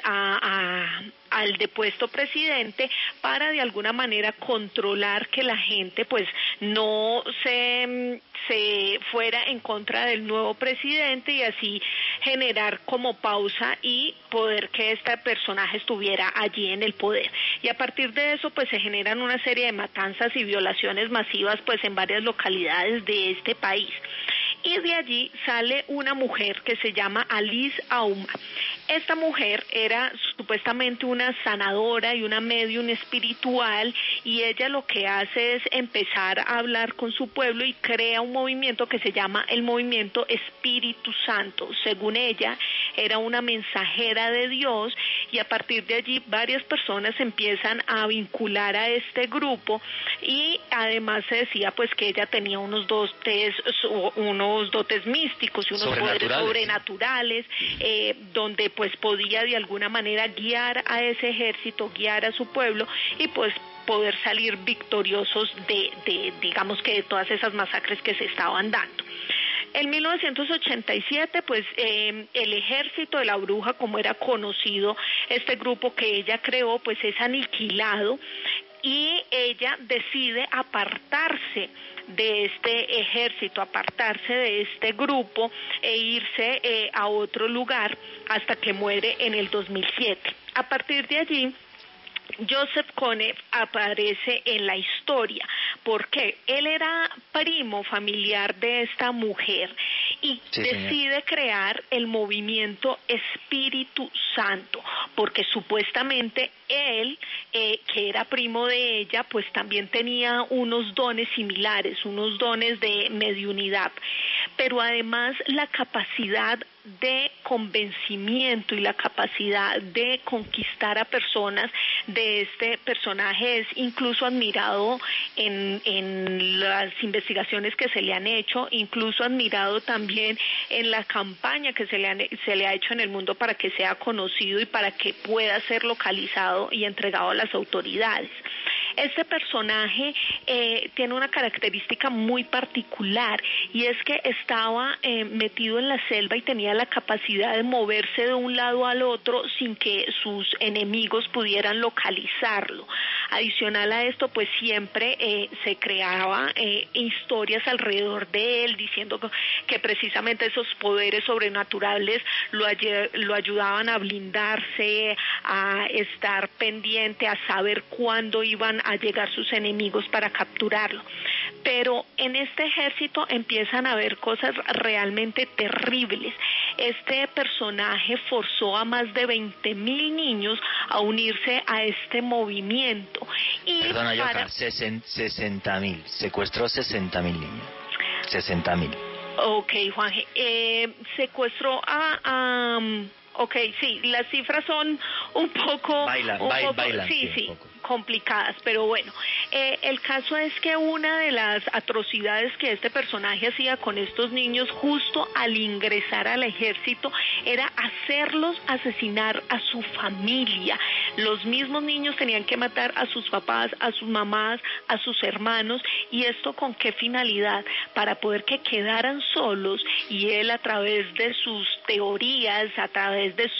al depuesto presidente para de alguna manera controlar que la gente pues no se fuera en contra del nuevo presidente, y así generar como pausa y poder que este personaje estuviera allí en el poder. Y a partir de eso pues se generan una serie de matanzas y violaciones masivas pues en varias localidades de este país. Y de allí sale una mujer que se llama Alice Auma. Esta mujer era supuestamente una sanadora y una medium espiritual, y ella lo que hace es empezar a hablar con su pueblo y crea un movimiento que se llama el Movimiento Espíritu Santo. Según ella, era una mensajera de Dios, y a partir de allí varias personas empiezan a vincular a este grupo, y además se decía pues que ella tenía unos dotes místicos y unos poderes sobrenaturales, donde pues podía de alguna manera guiar a ese ejército, guiar a su pueblo, y pues poder salir victoriosos digamos que de todas esas masacres que se estaban dando. En 1987, pues el ejército de la bruja, como era conocido este grupo que ella creó, pues es aniquilado, y ella decide apartarse de este ejército, apartarse de este grupo e irse a otro lugar hasta que muere en el 2007. A partir de allí, Joseph Kony aparece en la historia porque él era primo familiar de esta mujer y decide crear el movimiento Espíritu Santo, porque supuestamente él, que era primo de ella, pues también tenía unos dones similares, unos dones de mediunidad, pero además la capacidad de convencimiento y la capacidad de conquistar a personas de este personaje es incluso admirado en las investigaciones que se le han hecho, incluso admirado también en la campaña que se le ha hecho en el mundo para que sea conocido y para que pueda ser localizado y entregado a las autoridades. Este personaje tiene una característica muy particular, y es que estaba metido en la selva y tenía la capacidad de moverse de un lado al otro sin que sus enemigos pudieran localizarlo. Adicional a esto, pues siempre se creaba historias alrededor de él, diciendo que precisamente esos poderes sobrenaturales lo ayudaban a blindarse, a estar pendiente, a saber cuándo iban a llegar sus enemigos para capturarlo. Pero en este ejército empiezan a haber cosas realmente terribles. Este personaje forzó a más de 20,000 niños a unirse a este movimiento. Perdona, 60,000. Secuestró 60,000 niños. 60,000. Ok, Juanje. Secuestró ok, sí, las cifras son un poco... Bailan, sí, un poco complicadas, pero bueno, el caso es que una de las atrocidades que este personaje hacía con estos niños justo al ingresar al ejército era hacerlos asesinar a su familia. Los mismos niños tenían que matar a sus papás, a sus mamás, a sus hermanos, y esto ¿con qué finalidad? Para poder que quedaran solos, y él, a través de sus teorías, a través de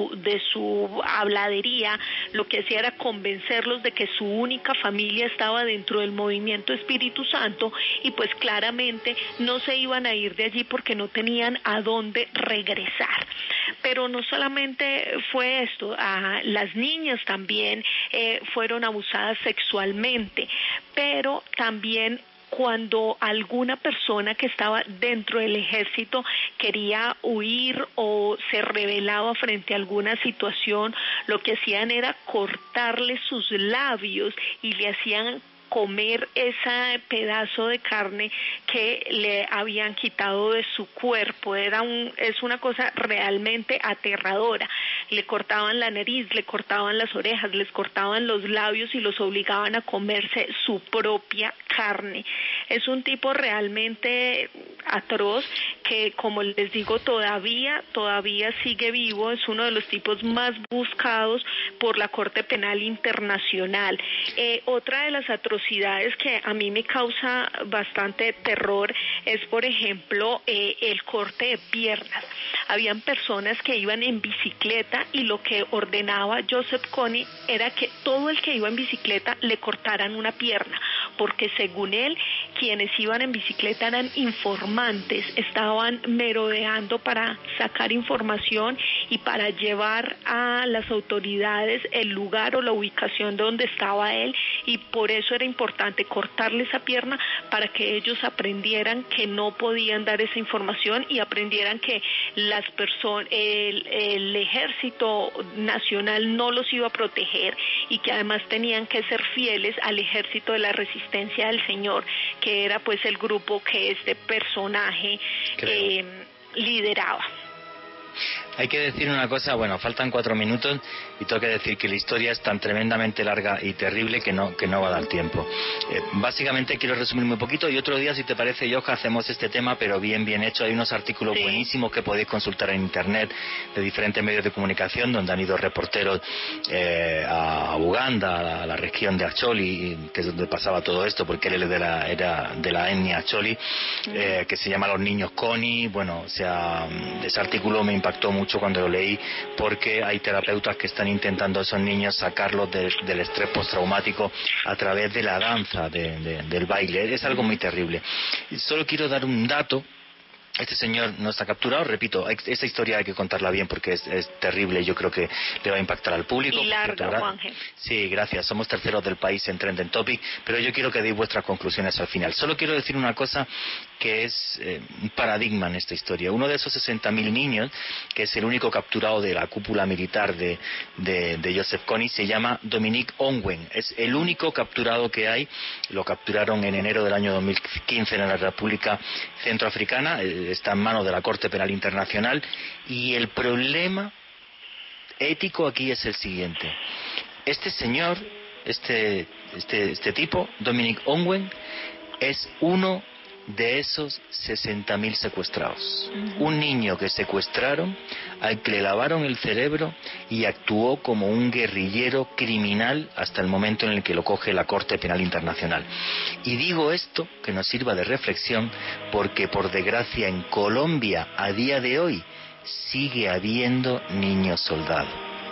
su habladería, lo que hacía era convencerlos de que su única familia estaba dentro del movimiento Espíritu Santo, y pues claramente no se iban a ir de allí porque no tenían a dónde regresar. Pero no solamente fue esto, las niñas también fueron abusadas sexualmente, pero también cuando alguna persona que estaba dentro del ejército quería huir o se rebelaba frente a alguna situación, lo que hacían era cortarle sus labios y le hacían comer ese pedazo de carne que le habían quitado de su cuerpo. Es una cosa realmente aterradora. Le cortaban la nariz, le cortaban las orejas, les cortaban los labios y los obligaban a comerse su propia carne. Es un tipo realmente atroz que, como les digo, todavía sigue vivo. Es uno de los tipos más buscados por la Corte Penal Internacional. Otra de las atrocidades que a mí me causa bastante terror es, por ejemplo, el corte de piernas. Habían personas que iban en bicicleta y lo que ordenaba Joseph Kony era que todo el que iba en bicicleta le cortaran una pierna, porque según él, quienes iban en bicicleta eran informantes, estaban merodeando para sacar información y para llevar a las autoridades el lugar o la ubicación de donde estaba él, y por eso era importante cortarle esa pierna para que ellos aprendieran que no podían dar esa información y aprendieran que las personas, el ejército nacional no los iba a proteger, y que además tenían que ser fieles al ejército de la resistencia del Señor, que era pues el grupo que este personaje lideraba. Hay que decir una cosa, bueno, faltan 4 minutos y tengo que decir que la historia es tan tremendamente larga y terrible que no va a dar tiempo. Básicamente quiero resumir muy poquito, y otro día, si te parece, Yoja, hacemos este tema, pero bien hecho. Hay unos artículos buenísimos que podéis consultar en internet de diferentes medios de comunicación, donde han ido reporteros a Uganda, a la región de Acholi, que es donde pasaba todo esto, porque él era de la etnia Acholi, que se llama Los Niños Kony. Bueno, o sea, ese artículo me impactó mucho cuando lo leí, porque hay terapeutas que están intentando a esos niños sacarlos del estrés postraumático a través de la danza, del baile. Es algo muy terrible. Solo quiero dar un dato. Este señor no está capturado, repito, esta historia hay que contarla bien porque es terrible, yo creo que le va a impactar al público. Y larga, Juanje. Sí, gracias, somos terceros del país en Trending Topic, pero yo quiero que deis vuestras conclusiones al final. Solo quiero decir una cosa que es un paradigma en esta historia. Uno de esos 60.000 niños, que es el único capturado de la cúpula militar de Joseph Kony, se llama Dominic Ongwen. Es el único capturado que hay. Lo capturaron en enero del año 2015 en la República Centroafricana. Está en manos de la Corte Penal Internacional, y el problema ético aquí es el siguiente. Este señor, este tipo, Dominic Ongwen, es uno de esos 60.000 secuestrados. Un niño que secuestraron, al que le lavaron el cerebro y actuó como un guerrillero criminal hasta el momento en el que lo coge la Corte Penal Internacional. Y digo esto, que nos sirva de reflexión, porque por desgracia en Colombia a día de hoy sigue habiendo niños soldados.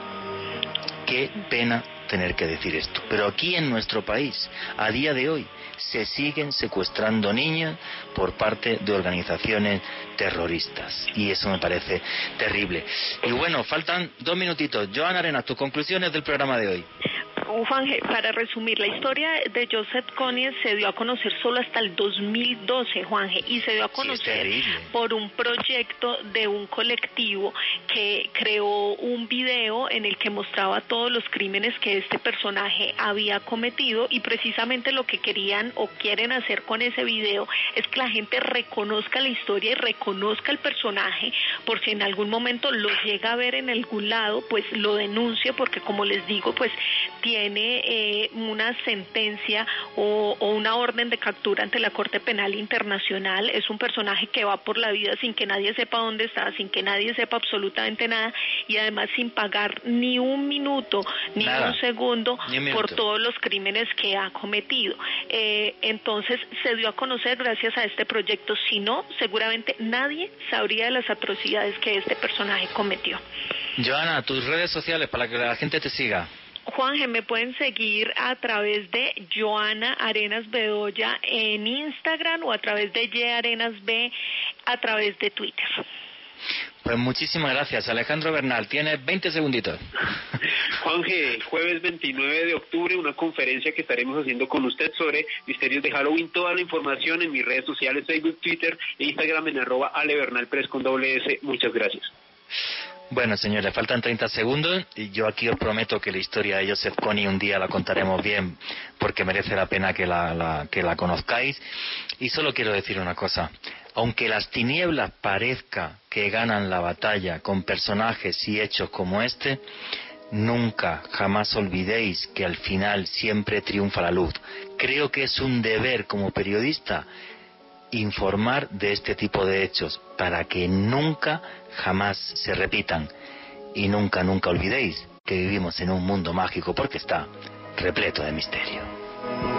Qué pena tener que decir esto, pero aquí en nuestro país a día de hoy se siguen secuestrando niños por parte de organizaciones terroristas, y eso me parece terrible. Y bueno, faltan 2 minutitos. Joan Arenas, tus conclusiones del programa de hoy. Juanje, para resumir, la historia de Joseph Kony se dio a conocer solo hasta el 2012, Juanje, y se dio a conocer por un proyecto de un colectivo que creó un video en el que mostraba todos los crímenes que este personaje había cometido, y precisamente lo que querían o quieren hacer con ese video es que la gente reconozca la historia y reconozca el personaje, por si en algún momento lo llega a ver en algún lado, pues lo denuncie, porque como les digo, pues tiene una sentencia o una orden de captura ante la Corte Penal Internacional. Es un personaje que va por la vida sin que nadie sepa dónde está, sin que nadie sepa absolutamente nada, y además sin pagar ni un minuto, ni un segundo por todos los crímenes que ha cometido. Entonces se dio a conocer gracias a este proyecto. Si no, seguramente nadie sabría de las atrocidades que este personaje cometió. Joana, tus redes sociales para que la gente te siga. Juanje, me pueden seguir a través de Joana Arenas Bedoya en Instagram o a través de Arenas B a través de Twitter. Pues muchísimas gracias. Alejandro Bernal, tienes 20 segunditos. Juanje, jueves 29 de octubre, una conferencia que estaremos haciendo con usted sobre misterios de Halloween. Toda la información en mis redes sociales, Facebook, Twitter e Instagram en @alebernalpress con @. Muchas gracias. Bueno, señores, faltan 30 segundos y yo aquí os prometo que la historia de Joseph Kony un día la contaremos bien, porque merece la pena que la conozcáis. Y solo quiero decir una cosa: aunque las tinieblas parezca que ganan la batalla con personajes y hechos como este, nunca, jamás olvidéis que al final siempre triunfa la luz. Creo que es un deber como periodista informar de este tipo de hechos para que nunca, jamás se repitan. Y nunca, nunca olvidéis que vivimos en un mundo mágico, porque está repleto de misterio.